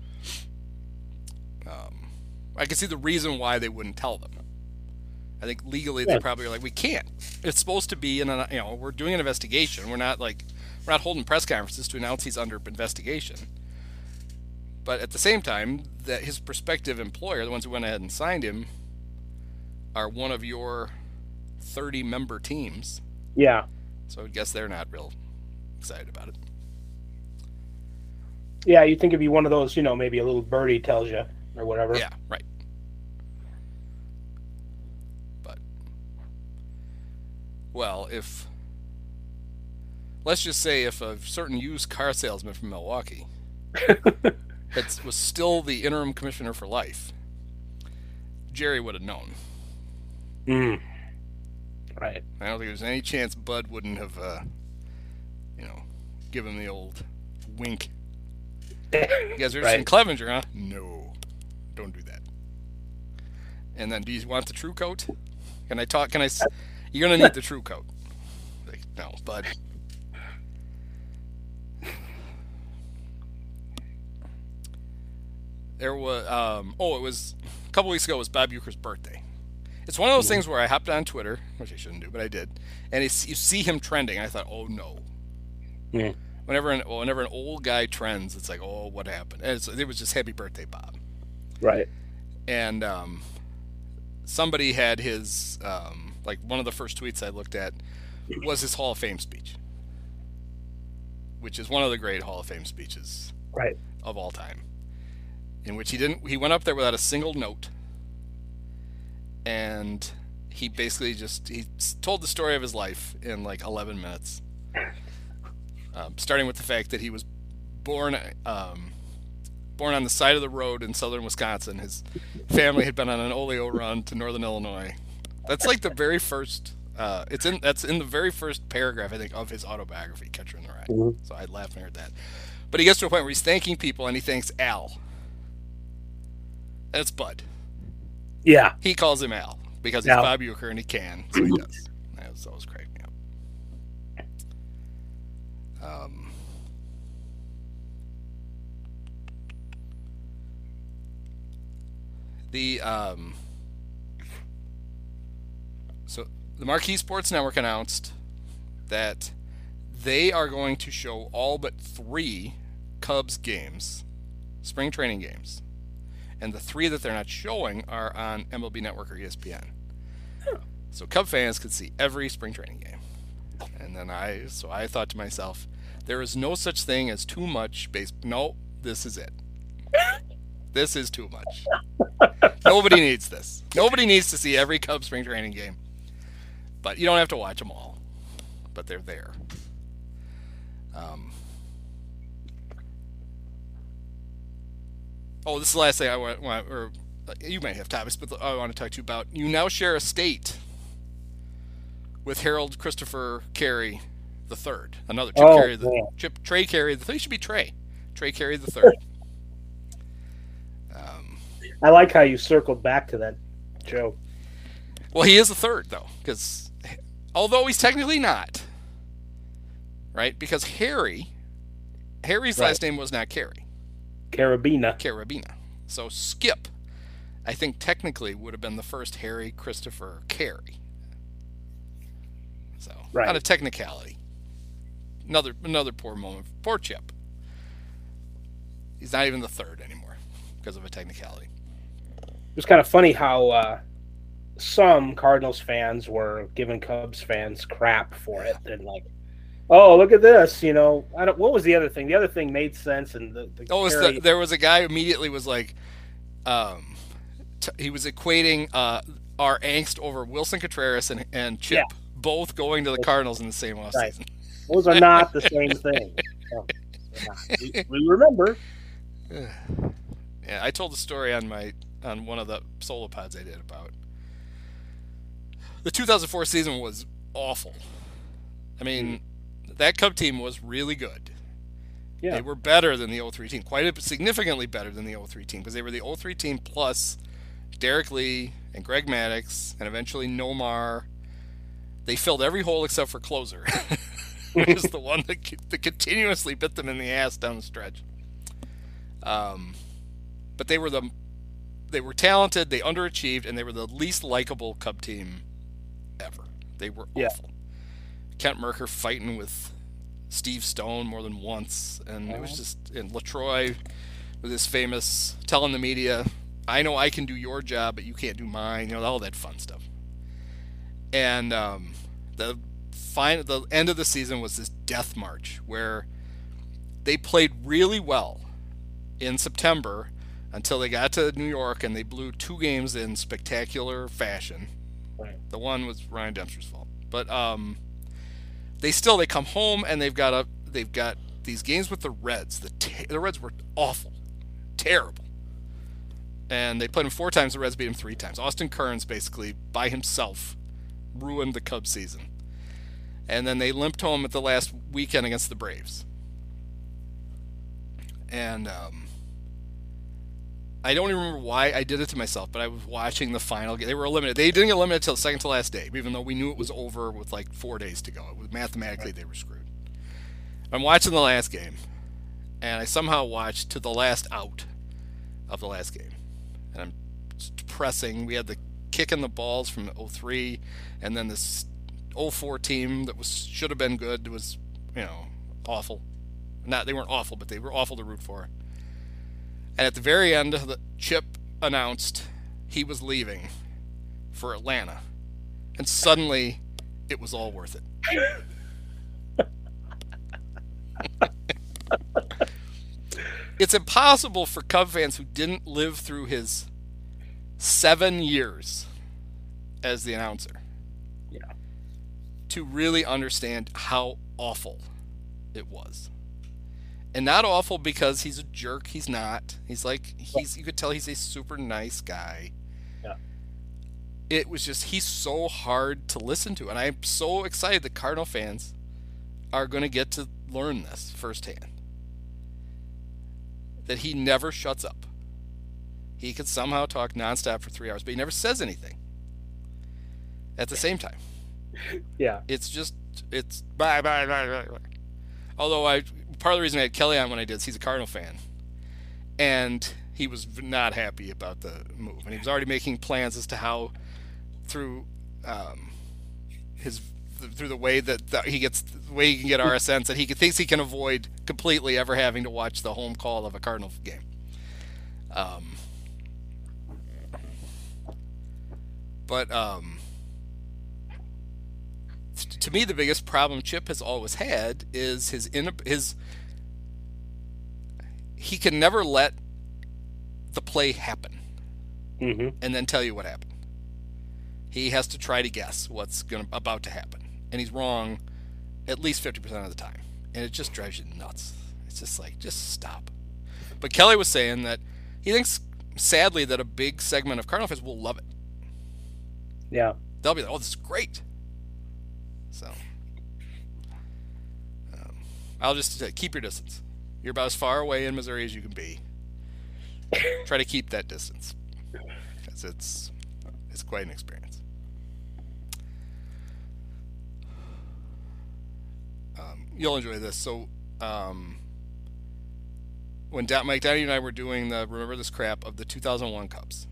[SPEAKER 4] I can see the reason why they wouldn't tell them. I think legally they probably are like, we can't. It's supposed to be we're doing an investigation. We're not holding press conferences to announce he's under investigation. But at the same time, that his prospective employer, the ones who went ahead and signed him, are one of your 30-member teams.
[SPEAKER 10] Yeah.
[SPEAKER 4] So I guess they're not real excited about it.
[SPEAKER 10] Yeah, you think it'd be one of those, maybe a little birdie tells you or whatever.
[SPEAKER 4] Yeah, right. But, well, let's just say if a certain used car salesman from Milwaukee was still the interim commissioner for life, Jerry would have known.
[SPEAKER 10] Right.
[SPEAKER 4] I don't think there's any chance Bud wouldn't have, given the old wink. You guys are interested in Clevenger, huh? No. Don't do that. And then, do you want the true coat? Can I talk? You're going to need the true coat. Like, no, Bud. There was, it was a couple weeks ago. It was Bob Uecker's birthday. It's one of those things where I hopped on Twitter, which I shouldn't do, but I did, and you see him trending. And I thought, oh no.
[SPEAKER 10] Yeah.
[SPEAKER 4] Whenever an old guy trends, it's like, oh, what happened? And it was just Happy Birthday, Bob.
[SPEAKER 10] Right.
[SPEAKER 4] And somebody had his one of the first tweets I looked at was his Hall of Fame speech, which is one of the great Hall of Fame speeches of all time. In which he went up there without a single note, and he basically he told the story of his life in like 11 minutes, starting with the fact that he was born on the side of the road in southern Wisconsin. His family had been on an oleo run to northern Illinois. That's like the very first. That's in the very first paragraph, I think, of his autobiography, Catcher in the Rye.
[SPEAKER 10] Mm-hmm.
[SPEAKER 4] So I laughed when I heard that. But he gets to a point where he's thanking people, and he thanks Al. That's Bud.
[SPEAKER 10] Yeah.
[SPEAKER 4] He calls him Al because he's Bob Uecker and he can, so he does. That always cracked me up. So the Marquee Sports Network announced that they are going to show all but 3 Cubs games, spring training games. And the 3 that they're not showing are on MLB Network or ESPN. So Cub fans could see every spring training game. And then I thought to myself, there is no such thing as too much baseball. No, this is it. This is too much. Nobody needs this. Nobody needs to see every Cub spring training game. But you don't have to watch them all. But they're there. This is the last thing I want, or you might have topics, but I want to talk to you about. You now share a state with Harold Christopher Carey III, another Trey Carey. The thing should be Trey Carey III.
[SPEAKER 10] I like how you circled back to that, Joe.
[SPEAKER 4] Well, he is the third though, because although he's technically not, right? Because Harry's last name was not Carey. Carabina. So Skip, I think technically would have been the first Harry Christopher Carey. So out of technicality, another poor moment. Poor Chip. He's not even the third anymore because of a technicality.
[SPEAKER 10] It was kind of funny how some Cardinals fans were giving Cubs fans crap for it, and like, oh, look at this, what was the other thing? The other thing made sense, and
[SPEAKER 4] there was a guy who immediately was like, he was equating our angst over Wilson Contreras and Chip both going to the Cardinals in the same offseason.
[SPEAKER 10] Right. Those are not the same thing. No, we remember.
[SPEAKER 4] Yeah, I told the story on one of the solo pods I did about the 2004 season was awful. I mean, that Cub team was really good. Yeah. They were better than the 03 team, significantly better than the 03 team, because they were the 03 team plus Derek Lee and Greg Maddux and eventually Nomar. They filled every hole except for closer, which is the one that continuously bit them in the ass down the stretch. But they were talented, they underachieved, and they were the least likable Cub team ever. They were awful. Kent Mercker fighting with Steve Stone more than once, and it was just, and LaTroy with his famous telling the media, I know I can do your job, but you can't do mine, all that fun stuff. And the end of the season was this death march where they played really well in September until they got to New York and they blew 2 games in spectacular fashion.
[SPEAKER 10] Right.
[SPEAKER 4] The one was Ryan Dempster's fault, but they come home and they've got these games with the Reds. The Reds were awful, terrible, and they played them 4 times. The Reds beat them 3 times. Austin Kearns basically by himself ruined the Cubs season, and then they limped home at the last weekend against the Braves. And I don't even remember why I did it to myself, but I was watching the final game. They were eliminated. They didn't get eliminated until the second to last day, even though we knew it was over with like 4 days to go. It was, mathematically, they were screwed. I'm watching the last game, and I somehow watched to the last out of the last game. And I'm pressing. We had the kick in the balls from 03, and then this 04 team that should have been good was, awful. They weren't awful, but they were awful to root for. And at the very end, Chip announced he was leaving for Atlanta. And suddenly, it was all worth it. It's impossible for Cub fans who didn't live through his 7 years as the announcer to really understand how awful it was. And not awful because he's a jerk. He's not. You could tell he's a super nice guy.
[SPEAKER 10] Yeah.
[SPEAKER 4] It was just, he's so hard to listen to. And I'm so excited that Cardinal fans are going to get to learn this firsthand. That he never shuts up. He could somehow talk nonstop for 3 hours, but he never says anything at the same time.
[SPEAKER 10] Yeah.
[SPEAKER 4] It's bye, bye, bye, bye. Although part of the reason I had Kelly on when I did is he's a Cardinal fan. And he was not happy about the move. And he was already making plans as to how, through the way that he can get RSNs, that he thinks he can avoid completely ever having to watch the home call of a Cardinal game. To me, the biggest problem Chip has always had is he can never let the play happen and then tell you what happened. He has to try to guess what's about to happen, and he's wrong at least 50% of the time, and it just drives you nuts. It's just like, just stop. But Kelly was saying that he thinks, sadly, that a big segment of Cardinal fans will love it.
[SPEAKER 10] Yeah.
[SPEAKER 4] They'll be like, oh, this is great. So, I'll just say, keep your distance. You're about as far away in Missouri as you can be. Try to keep that distance, because it's quite an experience. You'll enjoy this. So, when Mike Downey and I were doing the Remember This Crap of the 2001 Cubs,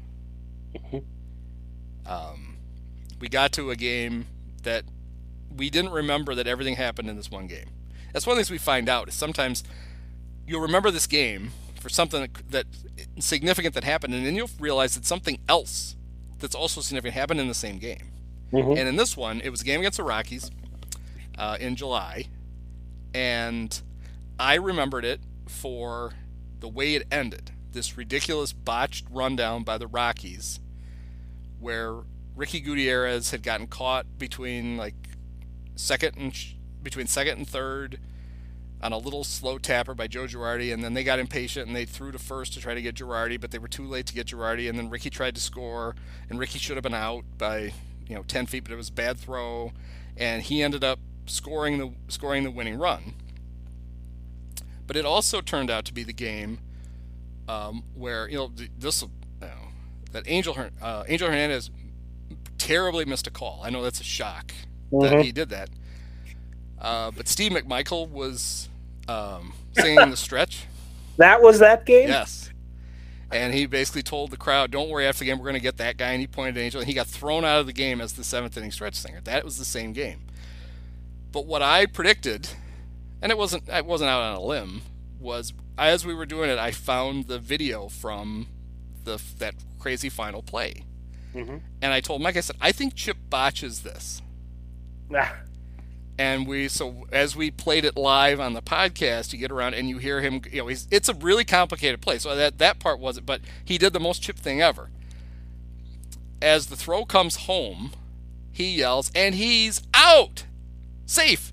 [SPEAKER 4] we got to a game that we didn't remember that everything happened in this one game. That's one of the things we find out, is sometimes you'll remember this game for something that significant that happened, and then you'll realize that something else that's also significant happened in the same game. And in this one, it was a game against the Rockies in July, and I remembered it for the way it ended. This ridiculous botched rundown by the Rockies, where Ricky Gutierrez had gotten caught between second and third on a little slow tapper by Joe Girardi, and then they got impatient and they threw to first to try to get Girardi, but they were too late to get Girardi, and then Ricky tried to score, and Ricky should have been out by 10 feet, but it was a bad throw, and he ended up scoring the winning run. But it also turned out to be the game where that Angel Hernandez terribly missed a call. I know that's a shock that he did that. But Steve McMichael was singing the stretch.
[SPEAKER 10] That was that game?
[SPEAKER 4] Yes. And he basically told the crowd, don't worry, after the game we're going to get that guy. And he pointed at Angel, and he got thrown out of the game as the 7th inning stretch singer. That was the same game. But what I predicted, and it wasn't out on a limb, was as we were doing it, I found the video from that crazy final play. And I told Mike, I said, I think Chip botches this. And as we played it live on the podcast, you get around and you hear him. It's a really complicated play. So that part wasn't, but he did the most chip thing ever. As the throw comes home, he yells, and he's out, safe.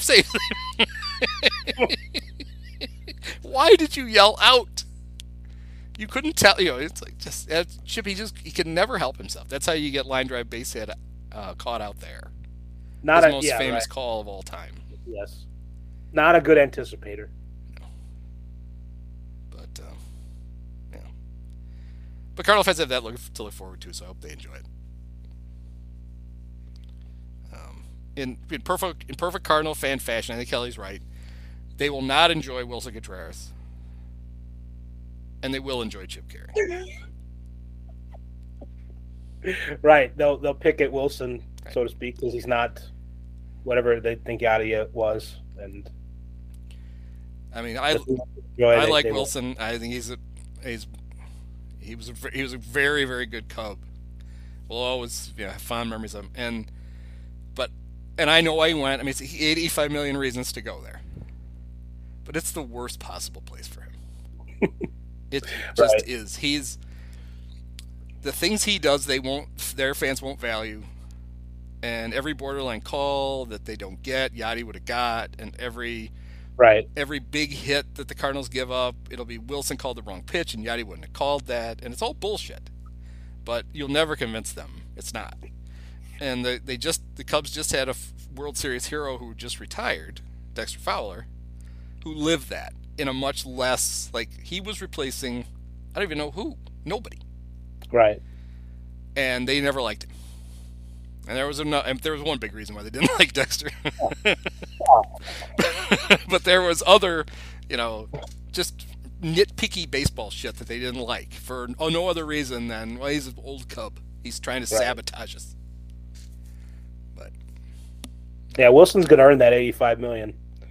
[SPEAKER 4] Why did you yell out? You couldn't tell. It's like Chip. He can never help himself. That's how you get line drive base hit caught out there.
[SPEAKER 10] Not
[SPEAKER 4] his most famous call of all time.
[SPEAKER 10] Yes, not a good anticipator.
[SPEAKER 4] No. But yeah. But Cardinal fans have that to look forward to, so I hope they enjoy it. In perfect Cardinal fan fashion, I think Kelly's right. They will not enjoy Wilson Contreras, and they will enjoy Chip Caray.
[SPEAKER 10] Right, they'll pick at Wilson, so to speak, because he's not whatever they think Yadi was. And
[SPEAKER 4] I mean, I like Wilson. I think he was a very, very good Cub. We'll always have fond memories of him. And I know why he went. I mean, it's 85 million reasons to go there, but it's the worst possible place for him. It just is. He's the things he does. Their fans won't value, and every borderline call that they don't get, Yadi would have got, and every big hit that the Cardinals give up, it'll be Wilson called the wrong pitch, and Yadi wouldn't have called that, and it's all bullshit. But you'll never convince them it's not. And the Cubs just had a World Series hero who just retired, Dexter Fowler, who lived that in a much less, he was replacing, I don't even know who, nobody.
[SPEAKER 10] Right.
[SPEAKER 4] And they never liked him. And there was one big reason why they didn't like Dexter. But there was other, just nitpicky baseball shit that they didn't like for no other reason than, well, he's an old Cub. He's trying to sabotage us. But
[SPEAKER 10] yeah, Wilson's going to earn that $85 million.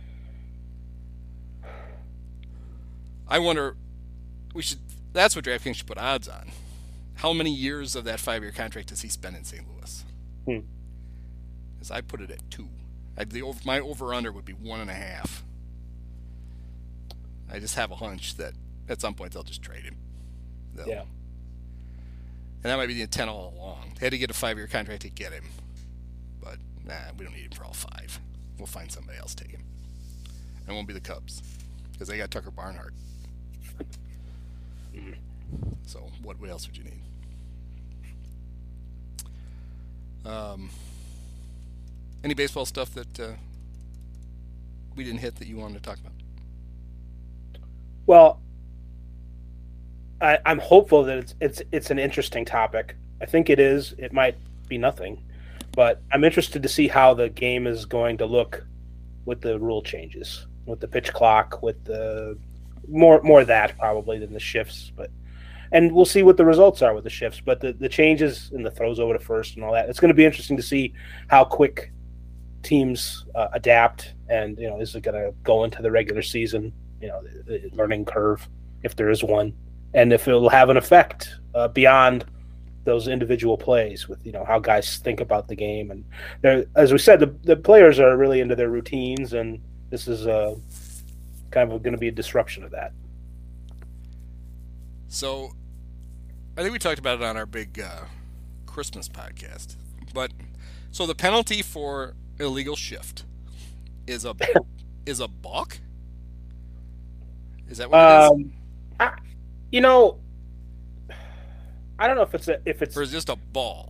[SPEAKER 4] I wonder, that's what DraftKings should put odds on. How many years of that 5-year contract does he spend in St. Louis? Because I put it at 2. My over-under would be 1.5. I just have a hunch that at some point they'll just trade him.
[SPEAKER 10] Yeah.
[SPEAKER 4] And that might be the intent all along. They had to get a 5-year contract to get him. But, we don't need him for all 5. We'll find somebody else to take him. And it won't be the Cubs. Because they got Tucker Barnhart. So, what else would you need? Any baseball stuff that we didn't hit that you wanted to talk about?
[SPEAKER 10] Well, I'm hopeful that it's an interesting topic. I think it is. It might be nothing, but I'm interested to see how the game is going to look with the rule changes, with the pitch clock, with the more of that probably than the shifts. And we'll see what the results are with the shifts. But the changes in the throws over to first and all that, it's going to be interesting to see how quick teams adapt. And is it going to go into the regular season? The learning curve, if there is one, and if it will have an effect beyond those individual plays with how guys think about the game. And as we said, the players are really into their routines, and this is kind of going to be a disruption of that.
[SPEAKER 4] So I think we talked about it on our big Christmas podcast. But so the penalty for illegal shift is a balk? Is that what it is?
[SPEAKER 10] I don't know if it's
[SPEAKER 4] or is it just a ball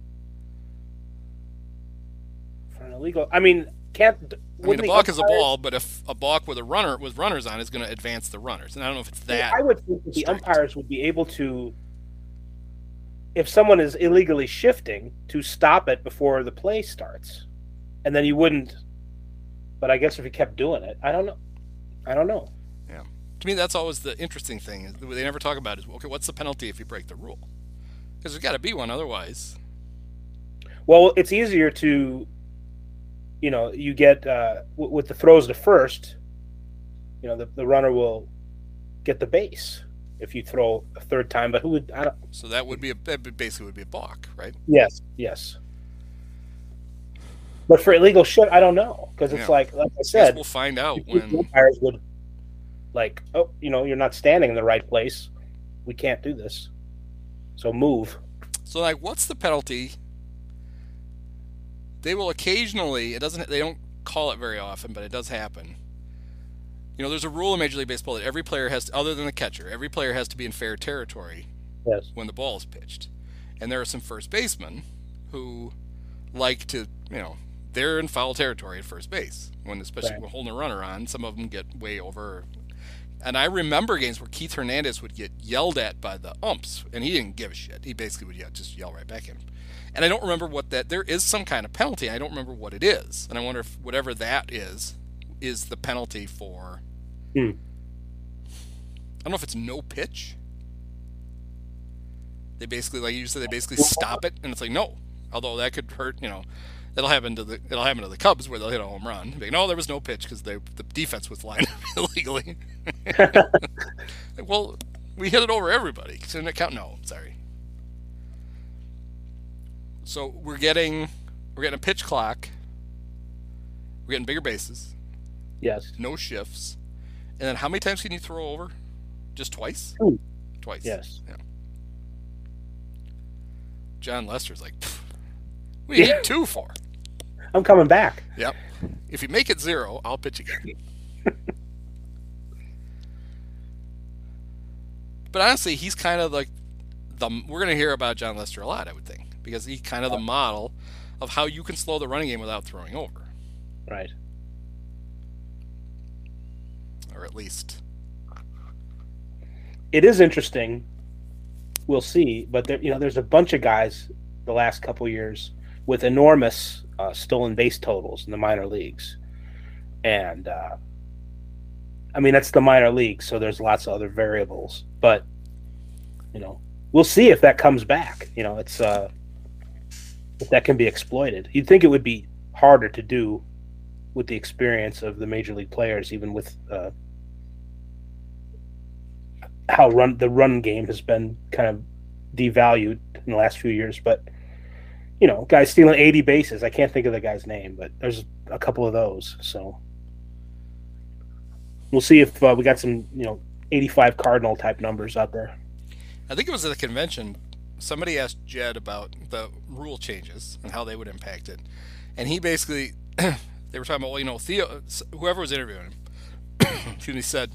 [SPEAKER 10] for an illegal. I mean, a
[SPEAKER 4] balk is a ball, but if a balk with runners on is going to advance the runners, and I don't know if it's that.
[SPEAKER 10] I would think that the umpires would be able to, if someone is illegally shifting, to stop it before the play starts, and then you wouldn't. But I guess if he kept doing it, I don't know.
[SPEAKER 4] Yeah. To me, that's always the interesting thing. They never talk about is, okay, what's the penalty if you break the rule? Because there's got to be one otherwise.
[SPEAKER 10] Well, it's easier to, you get with the throws to first, the runner will get the base if you throw a third time. But who would? I don't.
[SPEAKER 4] So that basically would be a balk, right?
[SPEAKER 10] Yes. But for illegal shit, I don't know, because it's like I said,
[SPEAKER 4] we'll find out
[SPEAKER 10] when umpires would you're not standing in the right place. We can't do this. So move.
[SPEAKER 4] So like, what's the penalty? They will occasionally. They don't call it very often, but it does happen. There's a rule in Major League Baseball that every player has, other than the catcher, every player has to be in fair territory when the ball is pitched. And there are some first basemen who like to, they're in foul territory at first base, especially when holding a runner on. Some of them get way over. And I remember games where Keith Hernandez would get yelled at by the umps, and he didn't give a shit. He basically would just yell right back at him. And I don't remember there is some kind of penalty. I don't remember what it is. And I wonder if whatever that is the penalty for, I don't know if it's no pitch. They basically, like you said, stop it, and it's like, no. Although that could hurt, it'll happen to the Cubs where they'll hit a home run. Like, no, there was no pitch because the defense was lined up illegally. Well, we hit it over everybody. Shouldn't it count? No, sorry. So we're getting a pitch clock. We're getting bigger bases.
[SPEAKER 10] Yes.
[SPEAKER 4] No shifts. And then how many times can you throw over? Just twice? Twice.
[SPEAKER 10] Yes.
[SPEAKER 4] Yeah. John Lester's like, we need 2 for.
[SPEAKER 10] I'm coming back.
[SPEAKER 4] Yep. If you make it 0, I'll pitch again. But honestly, he's kind of like we're going to hear about John Lester a lot, I would think, because he's kind of the model of how you can slow the running game without throwing over.
[SPEAKER 10] Right.
[SPEAKER 4] Or at least.
[SPEAKER 10] It is interesting. We'll see, but there's a bunch of guys the last couple of years with enormous stolen base totals in the minor leagues, and that's the minor league, so there's lots of other variables. But we'll see if that comes back. It's if that can be exploited. You'd think it would be harder to do with the experience of the major league players, even with how the run game has been kind of devalued in the last few years. But guys stealing 80 bases, I can't think of the guy's name, but there's a couple of those. So we'll see if we got some 85 Cardinal type numbers out there.
[SPEAKER 4] I think it was at the convention. Somebody asked Jed about the rule changes and how they would impact it, and he basically they were talking about, Theo, whoever was interviewing him, excuse me, said,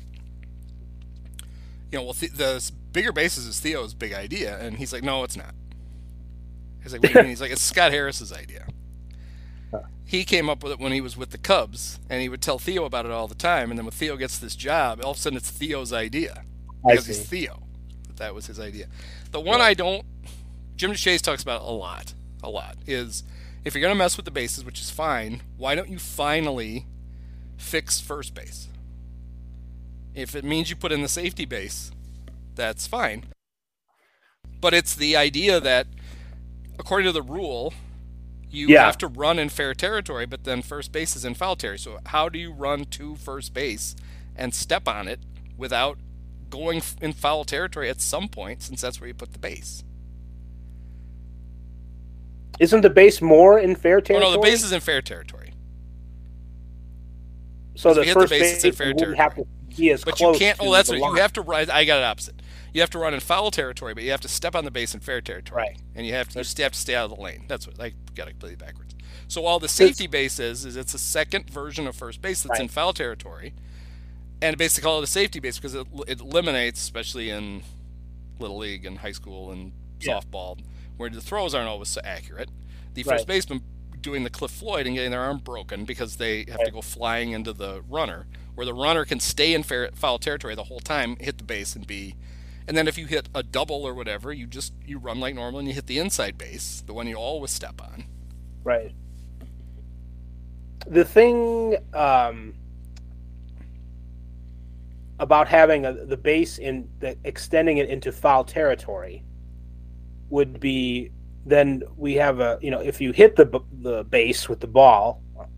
[SPEAKER 4] the bigger bases is Theo's big idea. And he's like, no, it's not. He's like, what do you mean? He's like, it's Scott Harris's idea. He came up with it when he was with the Cubs, and he would tell Theo about it all the time. And then when Theo gets this job, all of a sudden it's Theo's idea. Because he's Theo. But that was his idea. The one Jim DeShays talks about a lot, is if you're going to mess with the bases, which is fine, why don't you finally fix first base? If it means you put in the safety base, that's fine. But it's the idea that, according to the rule, you have to run in fair territory, but then first base is in foul territory. So how do you run to first base and step on it without going in foul territory at some point, since that's where you put the base?
[SPEAKER 10] Isn't the base more in fair territory?
[SPEAKER 4] Oh, no, the base is in fair territory.
[SPEAKER 10] So the first base is in fair territory. Have to be as
[SPEAKER 4] but
[SPEAKER 10] close
[SPEAKER 4] you can't.
[SPEAKER 10] to
[SPEAKER 4] That's
[SPEAKER 10] the
[SPEAKER 4] what
[SPEAKER 10] line.
[SPEAKER 4] you have to run. I got it opposite. You have to run in foul territory, but you have to step on the base in fair territory.
[SPEAKER 10] Right.
[SPEAKER 4] And you have to stay out of the lane. That's what I got to play it backwards. So all the safety base is it's a second version of first base that's in foul territory, and basically call it a safety base because it eliminates, especially in little league and high school and softball, where the throws aren't always so accurate. The first baseman doing the Cliff Floyd and getting their arm broken because they have to go flying into the runner, where the runner can stay in foul territory the whole time, hit the base and then if you hit a double or whatever, you run like normal and you hit the inside base, the one you always step on.
[SPEAKER 10] Right. The thing about having the base extending it into foul territory would be, then we have if you hit the base with the ball,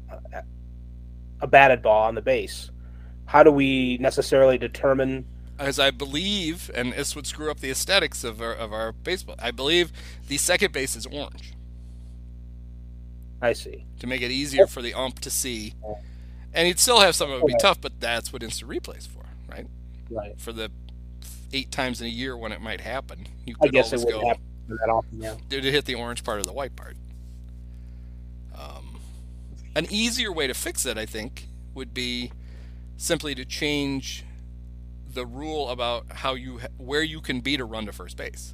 [SPEAKER 10] a batted ball on the base, how do we necessarily determine?
[SPEAKER 4] As I believe, and this would screw up the aesthetics of our baseball, I believe the second base is orange.
[SPEAKER 10] I see.
[SPEAKER 4] To make it easier for the ump to see. And you'd still have some of it would be tough, but that's what instant replay's for, right?
[SPEAKER 10] Right.
[SPEAKER 4] For the 8 times in a year when it might happen, you
[SPEAKER 10] I
[SPEAKER 4] could
[SPEAKER 10] guess it
[SPEAKER 4] always
[SPEAKER 10] wouldn't
[SPEAKER 4] go.
[SPEAKER 10] happen that often, yeah.
[SPEAKER 4] To hit the orange part or the white part. An easier way to fix it, I think, would be simply to change the rule about where you can be to run to first base.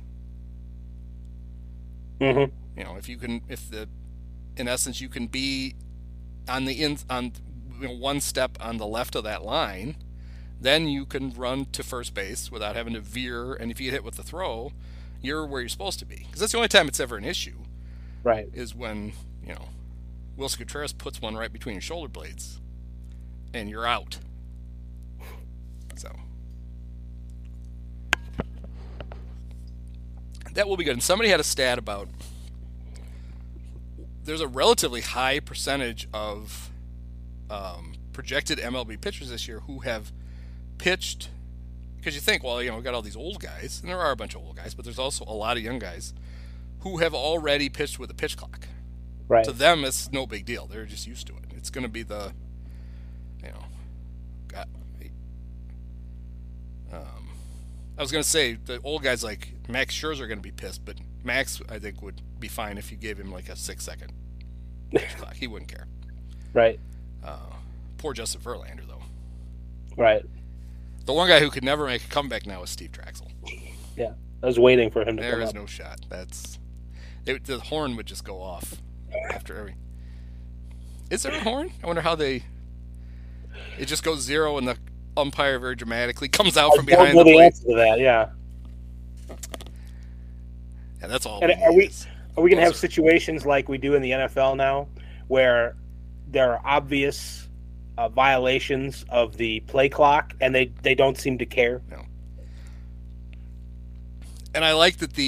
[SPEAKER 10] Mm-hmm.
[SPEAKER 4] You know, in essence, you can be on one step on the left of that line, then you can run to first base without having to veer. And if you hit with the throw, you're where you're supposed to be. Because that's the only time it's ever an issue.
[SPEAKER 10] Right.
[SPEAKER 4] Is when, Wilson Contreras puts one right between your shoulder blades, and you're out. So that will be good. And somebody had a stat about there's a relatively high percentage of projected MLB pitchers this year who have pitched, because you think, well, we've got all these old guys, and there are a bunch of old guys, but there's also a lot of young guys who have already pitched with a pitch clock.
[SPEAKER 10] Right.
[SPEAKER 4] To them, it's no big deal. They're just used to it. It's going to be the, I was going to say the old guys like Max Scherzer are going to be pissed, but Max, I think, would be fine if you gave him like a 6-second pitch clock. He wouldn't care.
[SPEAKER 10] Right.
[SPEAKER 4] Poor Justin Verlander, though.
[SPEAKER 10] Right.
[SPEAKER 4] The one guy who could never make a comeback now is Steve Traxel.
[SPEAKER 10] Yeah. I was waiting for him to come
[SPEAKER 4] There is
[SPEAKER 10] up.
[SPEAKER 4] no shot. The horn would just go off after every. Is there a horn? I wonder how it just goes 0 and the umpire very dramatically comes out from behind the
[SPEAKER 10] plate.
[SPEAKER 4] plate.
[SPEAKER 10] Answer to that, yeah.
[SPEAKER 4] Yeah, that's all.
[SPEAKER 10] And are we going to have situations like we do in the NFL now, where there are obvious violations of the play clock, and they don't seem to care?
[SPEAKER 4] No. And I like that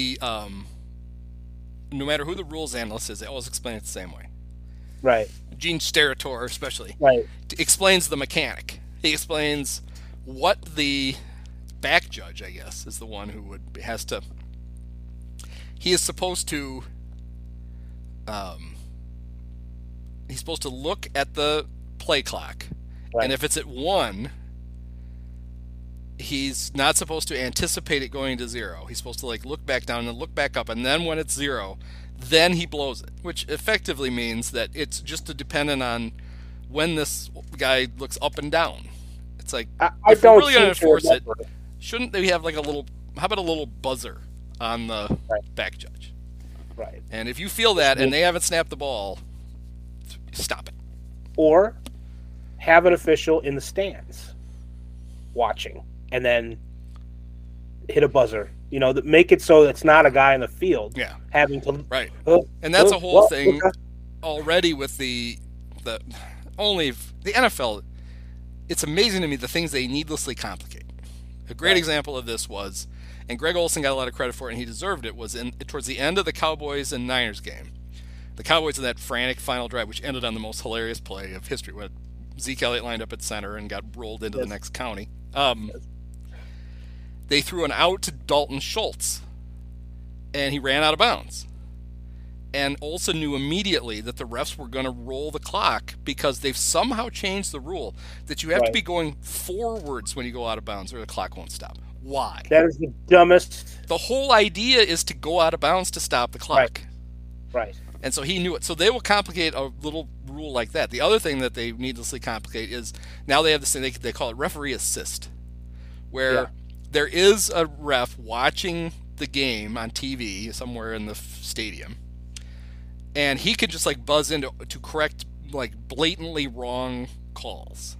[SPEAKER 4] no matter who the rules analyst is, they always explain it the same way.
[SPEAKER 10] Right.
[SPEAKER 4] Gene Steratore, especially,
[SPEAKER 10] right,
[SPEAKER 4] explains the mechanic. He explains what the back judge, I guess, is the one who has to. He is supposed to. He's supposed to look at the play clock, and if it's at 1, he's not supposed to anticipate it going to 0. He's supposed to look back down and look back up, and then when it's 0, then he blows it, which effectively means that it's just dependent on when this guy looks up and down. It's like, if we're really going to enforce it, shouldn't they have how about a little buzzer on the back judge?
[SPEAKER 10] Right.
[SPEAKER 4] And if you feel that and they haven't snapped the ball, stop it.
[SPEAKER 10] Or have an official in the stands watching and then hit a buzzer. Make it so it's not a guy in the field having to.
[SPEAKER 4] Right. And that's a whole thing already with the NFL. It's amazing to me the things they needlessly complicate. A great example of this was, and Greg Olson got a lot of credit for it, and he deserved it, was towards the end of the Cowboys and Niners game. The Cowboys in that frantic final drive, which ended on the most hilarious play of history, when Zeke Elliott lined up at center and got rolled into the next county. They threw an out to Dalton Schultz, and he ran out of bounds. And Olsen knew immediately that the refs were going to roll the clock because they've somehow changed the rule that you have to be going forwards when you go out of bounds or the clock won't stop. Why?
[SPEAKER 10] That is the dumbest.
[SPEAKER 4] The whole idea is to go out of bounds to stop the clock.
[SPEAKER 10] Right.
[SPEAKER 4] And so he knew it. So they will complicate a little rule like that. The other thing that they needlessly complicate is now they have this thing, they call it referee assist, where there is a ref watching the game on TV somewhere in the stadium, and he can just buzz in to correct blatantly wrong calls.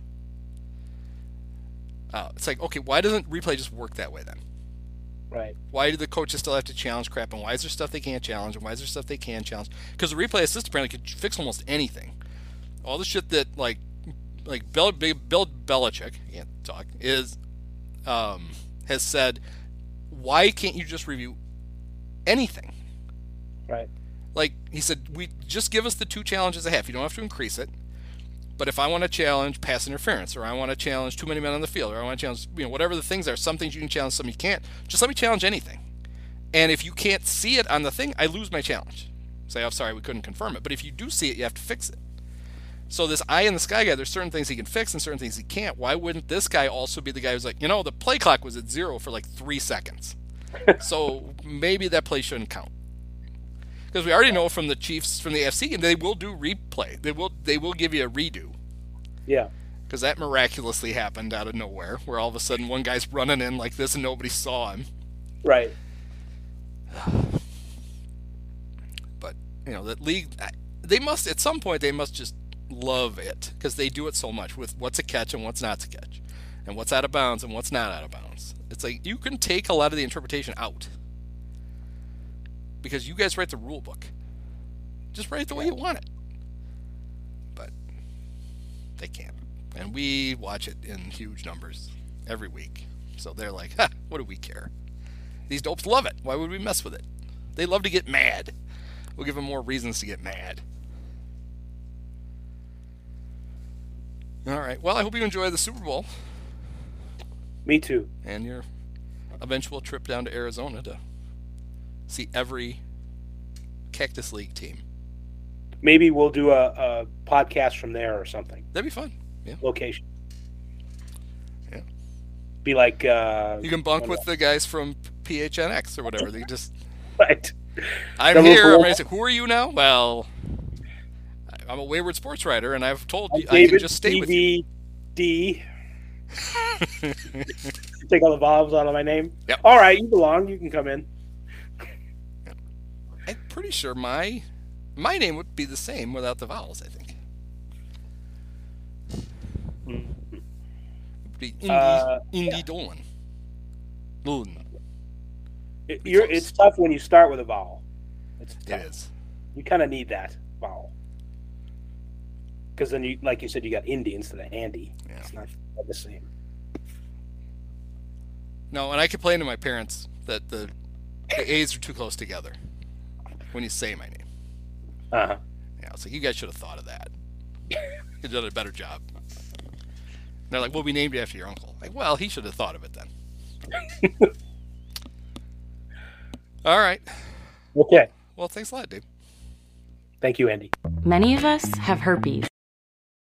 [SPEAKER 4] It's okay, why doesn't replay just work that way then?
[SPEAKER 10] Right.
[SPEAKER 4] Why do the coaches still have to challenge crap, and why is there stuff they can't challenge, and why is there stuff they can challenge? Because the replay assist apparently could fix almost anything. All the shit that Bill Belichick, I can't talk, has said, why can't you just review anything?
[SPEAKER 10] Right.
[SPEAKER 4] He said, just give us the 2 challenges a half. You don't have to increase it. But if I want to challenge pass interference, or I want to challenge too many men on the field, or I want to challenge, whatever the things are, some things you can challenge, some you can't. Just let me challenge anything. And if you can't see it on the thing, I lose my challenge. Say, I'm sorry, we couldn't confirm it. But if you do see it, you have to fix it. So this eye in the sky guy, there's certain things he can fix and certain things he can't. Why wouldn't this guy also be the guy who's like, the play clock was at 0 for like 3 seconds. So maybe that play shouldn't count. Because we already know from the Chiefs, from the AFC game, they will do replay. They will give you a redo.
[SPEAKER 10] Yeah.
[SPEAKER 4] Because that miraculously happened out of nowhere, where all of a sudden one guy's running in like this and nobody saw him.
[SPEAKER 10] Right.
[SPEAKER 4] But, that league, they must, at some point, they must just love it. Because they do it so much with what's a catch and what's not a catch. And what's out of bounds and what's not out of bounds. It's like, you can take a lot of the interpretation out. Because you guys write the rule book. Just write it the way you want it. But they can't. And we watch it in huge numbers every week. So they're like, what do we care? These dopes love it. Why would we mess with it? They love to get mad. We'll give them more reasons to get mad. All right. Well, I hope you enjoy the Super Bowl.
[SPEAKER 10] Me too.
[SPEAKER 4] And your eventual trip down to Arizona to see every Cactus League team.
[SPEAKER 10] Maybe we'll do a podcast from there or something.
[SPEAKER 4] That'd be fun. Yeah.
[SPEAKER 10] Location.
[SPEAKER 4] Yeah.
[SPEAKER 10] Be like...
[SPEAKER 4] you can bunk with the guys from PHNX or whatever. They just...
[SPEAKER 10] Right.
[SPEAKER 4] I'm here. I'm ready to say, who are you now? Well, I'm a wayward sports writer, and I've told you I can just stay with you.
[SPEAKER 10] D. Take all the vowels out of my name?
[SPEAKER 4] Yep.
[SPEAKER 10] All right, you belong. You can come in.
[SPEAKER 4] I'm pretty sure my name would be the same without the vowels, I think. It would be Indy Dolan.
[SPEAKER 10] It's tough when you start with a vowel. It
[SPEAKER 4] is.
[SPEAKER 10] You kind of need that vowel. Because then, you, like you said, you got Indy instead of Andy. Yeah. It's not the same.
[SPEAKER 4] No, and I complain to my parents that the A's are too close together when you say my name.
[SPEAKER 10] Uh-huh.
[SPEAKER 4] Yeah, it's like, you guys should have thought of that. You could have done a better job. And they're like, well, we named you after your uncle. Like, well, he should have thought of it then. All right.
[SPEAKER 10] Okay.
[SPEAKER 4] Well, thanks a lot, Dave.
[SPEAKER 10] Thank you, Andy.
[SPEAKER 13] Many of us have herpes.